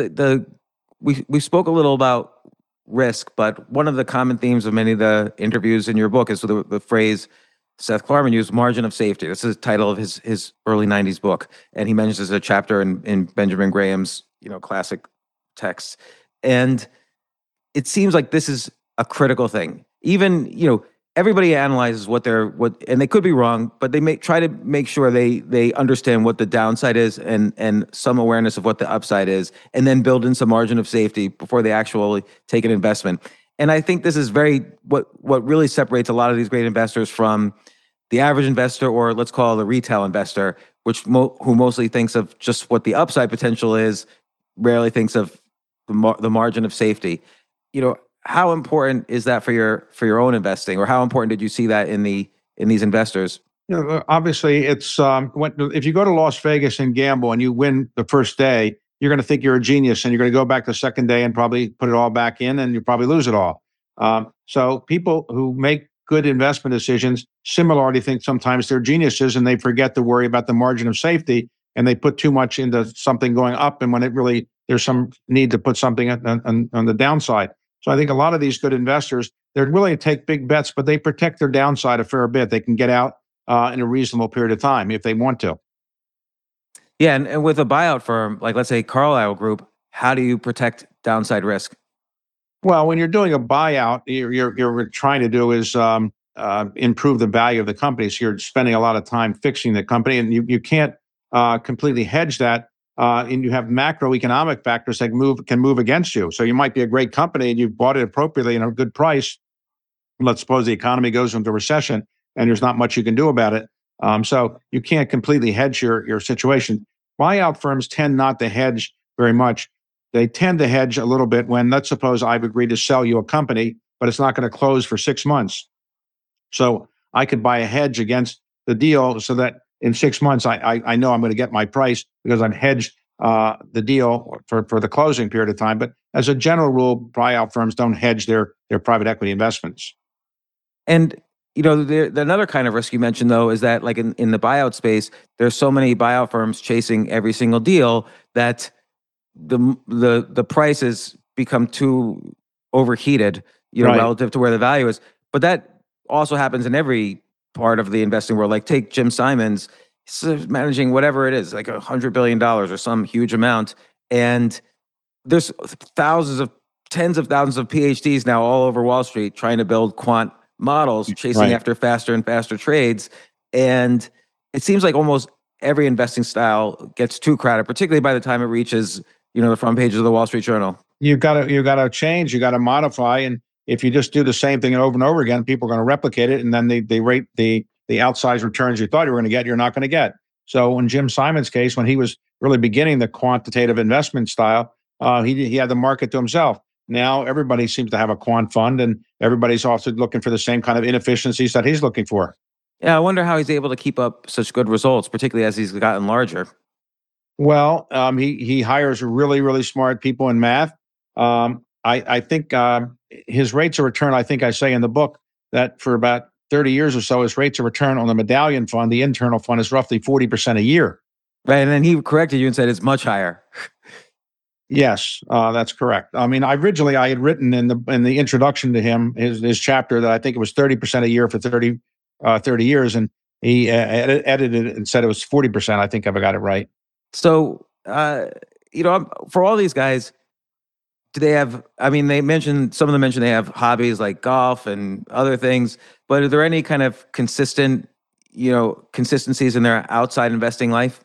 we spoke a little about risk, but one of the common themes of many of the interviews in your book is the phrase Seth Klarman used, margin of safety. This is the title of his early 90s book. And he mentions a chapter in Benjamin Graham's, classic texts. And it seems like this is a critical thing. Even, everybody analyzes and they could be wrong, but they try to make sure they understand what the downside is and some awareness of what the upside is, and then build in some margin of safety before they actually take an investment. And I think this is what really separates a lot of these great investors from the average investor, or let's call it a retail investor, who mostly thinks of just what the upside potential is, rarely thinks of the margin of safety. How important is that for your own investing, or how important did you see that in these investors? Obviously, it's if you go to Las Vegas and gamble and you win the first day, you're going to think you're a genius, and you're going to go back the second day and probably put it all back in, and you probably lose it all. So people who make good investment decisions similarly think sometimes they're geniuses, and they forget to worry about the margin of safety, and they put too much into something going up, and when it really there's some need to put something on the downside. So I think a lot of these good investors, they're willing to take big bets, but they protect their downside a fair bit. They can get out in a reasonable period of time if they want to. Yeah, and with a buyout firm, like let's say Carlyle Group, how do you protect downside risk? Well, when you're doing a buyout, you're trying to do is improve the value of the company. So you're spending a lot of time fixing the company, and you can't completely hedge that. And you have macroeconomic factors that can move against you. So you might be a great company and you've bought it appropriately at a good price. Let's suppose the economy goes into recession and there's not much you can do about it. So you can't completely hedge your situation. Buyout firms tend not to hedge very much. They tend to hedge a little bit when, let's suppose I've agreed to sell you a company, but it's not going to close for 6 months. So I could buy a hedge against the deal so that in 6 months, I know I'm going to get my price because I've hedged the deal for the closing period of time. But as a general rule, buyout firms don't hedge their private equity investments. And another kind of risk you mentioned, though, is that like in the buyout space, there's so many buyout firms chasing every single deal that the prices become too overheated, Right. relative to where the value is. But that also happens in every part of the investing world. Like take Jim Simons, he's managing whatever it is, like $100 billion or some huge amount, and there's tens of thousands of PhDs now all over Wall Street trying to build quant models, chasing Right. after faster and faster trades. And it seems like almost every investing style gets too crowded, particularly by the time it reaches, the front pages of the Wall Street Journal. You got to change. You got to modify. And if you just do the same thing over and over again, people are going to replicate it, and then they rate the outsized returns you thought you were going to get. You're not going to get. So in Jim Simons' case, when he was really beginning the quantitative investment style, he had the market to himself. Now everybody seems to have a quant fund, and everybody's also looking for the same kind of inefficiencies that he's looking for. Yeah, I wonder how he's able to keep up such good results, particularly as he's gotten larger. Well, he hires really, really smart people in math. I think his rates of return, I think I say in the book that for about 30 years or so, his rates of return on the medallion fund, the internal fund, is roughly 40% a year. Right, and then he corrected you and said it's much higher. Yes, that's correct. I mean, I had written in the introduction to him, his chapter, that I think it was 30% a year for 30 years, and he edited it and said it was 40%. I think I've got it right. So, for all these guys, do they have, some of them mentioned they have hobbies like golf and other things, but are there any kind of consistencies in their outside investing life?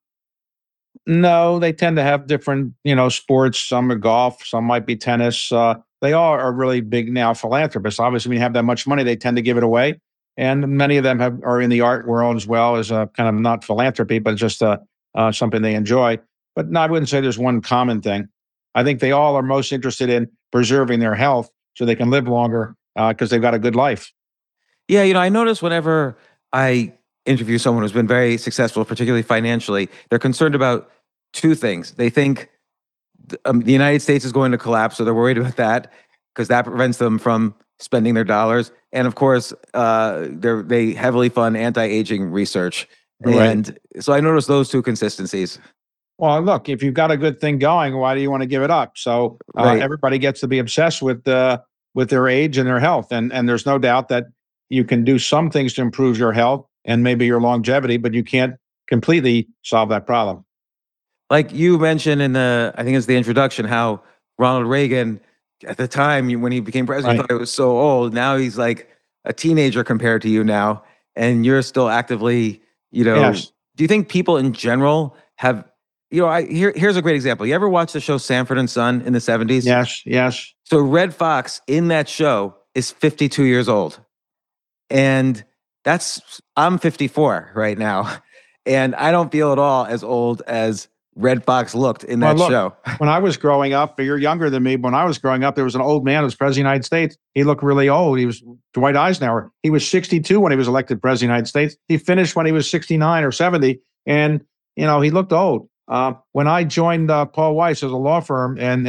No, they tend to have different, sports. Some are golf, some might be tennis. They all are really big now philanthropists. Obviously, when you have that much money, they tend to give it away. And many of them are in the art world as well, as kind of not philanthropy, but just something they enjoy. But no, I wouldn't say there's one common thing. I think they all are most interested in preserving their health so they can live longer because they've got a good life. Yeah, I notice whenever I interview someone who's been very successful, particularly financially, they're concerned about two things. They think the United States is going to collapse, so they're worried about that because that prevents them from spending their dollars. And of course, they heavily fund anti-aging research. Right. And so I noticed those two consistencies. Well, look, if you've got a good thing going, why do you want to give it up? So Right. everybody gets to be obsessed with their age and their health. And there's no doubt that you can do some things to improve your health and maybe your longevity, but you can't completely solve that problem. Like you mentioned I think it's the introduction, how Ronald Reagan, at the time when he became president, Right. thought he was so old. Now he's like a teenager compared to you now, and you're still actively, Yes. Do you think people in general have, here's a great example. You ever watch the show Sanford and Son in the 70s? Yes. So Red Fox in that show is 52 years old. And I'm 54 right now. And I don't feel at all as old as Red Fox looked in that show. When I was growing up, you're younger than me. When I was growing up, there was an old man who was president of the United States. He looked really old. He was Dwight Eisenhower. He was 62 when he was elected president of the United States. He finished when he was 69 or 70. And, he looked old. When I joined Paul Weiss as a law firm in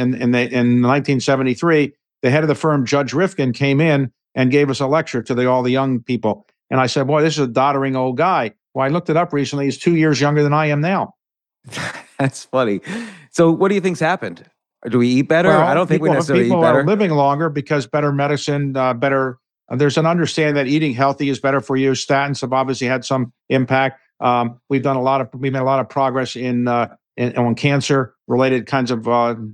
1973, the head of the firm, Judge Rifkin, came in and gave us a lecture to all the young people. And I said, boy, this is a doddering old guy. Well, I looked it up recently. He's 2 years younger than I am now. That's funny. So what do you think's happened? Do we eat better? Well, I don't think we necessarily eat people better. are living longer because better medicine, there's an understanding that eating healthy is better for you. Statins have obviously had some impact. We've made a lot of progress on cancer related kinds of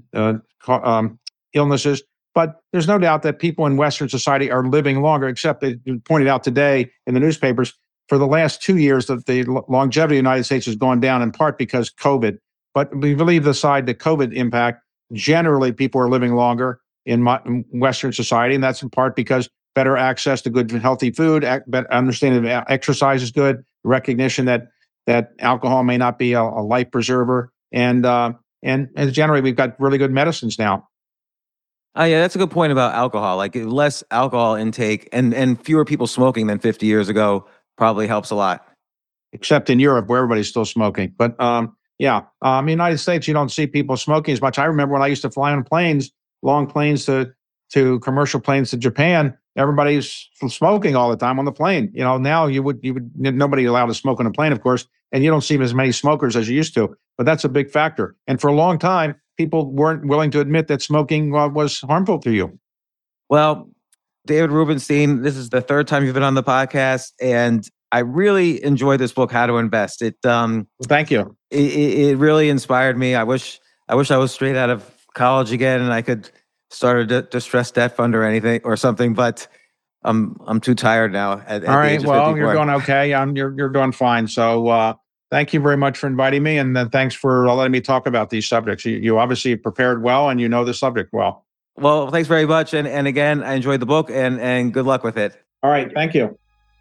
illnesses. But there's no doubt that people in Western society are living longer, except they pointed out today in the newspapers for the last 2 years that the longevity of the United States has gone down in part because COVID. But we believe aside the COVID impact, generally people are living longer in Western society. And that's in part because better access to good, healthy food, understanding that exercise is good, recognition that alcohol may not be a life preserver. And generally we've got really good medicines now. Oh, yeah, that's a good point about alcohol. Like less alcohol intake and fewer people smoking than 50 years ago probably helps a lot. Except in Europe where everybody's still smoking. But in the United States, you don't see people smoking as much. I remember when I used to fly on planes, long planes to commercial planes to Japan, everybody's smoking all the time on the plane. Now you would nobody allowed to smoke on a plane, of course, and you don't see as many smokers as you used to. But that's a big factor. And for a long time, people weren't willing to admit that smoking was harmful to you? Well, David Rubenstein, this is the third time you've been on the podcast, and I really enjoyed this book, How to Invest. Thank you. It really inspired me. I wish I was straight out of college again and I could start a distressed debt fund or anything or something, but I'm too tired now. All right. Well, you're doing okay. You're doing fine. So thank you very much for inviting me, and then thanks for letting me talk about these subjects. You obviously prepared well, and you know the subject well. Well, thanks very much. And again, I enjoyed the book and good luck with it. All right. Thank you.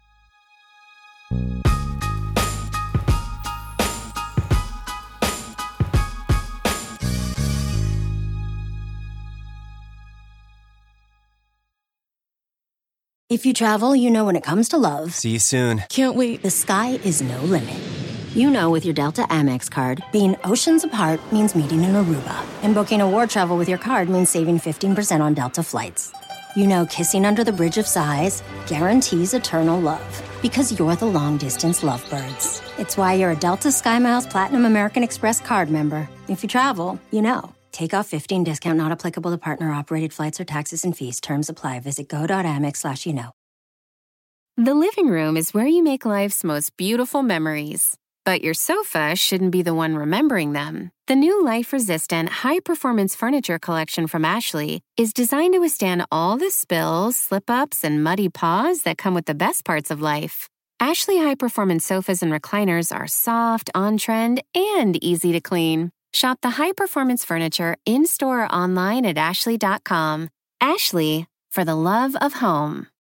If you travel, you know when it comes to love. See you soon. Can't wait. The sky is no limit. You know with your Delta Amex card, being oceans apart means meeting in Aruba. And booking a war travel with your card means saving 15% on Delta flights. You know kissing under the Bridge of Sighs guarantees eternal love. Because you're the long-distance lovebirds. It's why you're a Delta SkyMiles Platinum American Express card member. If you travel, you know. Take off 15 discount not applicable to partner-operated flights or taxes and fees. Terms apply. Visit go.amex/you-know. The living room is where you make life's most beautiful memories. But your sofa shouldn't be the one remembering them. The new life-resistant, high-performance furniture collection from Ashley is designed to withstand all the spills, slip-ups, and muddy paws that come with the best parts of life. Ashley high-performance sofas and recliners are soft, on-trend, and easy to clean. Shop the high-performance furniture in-store or online at ashley.com. Ashley, for the love of home.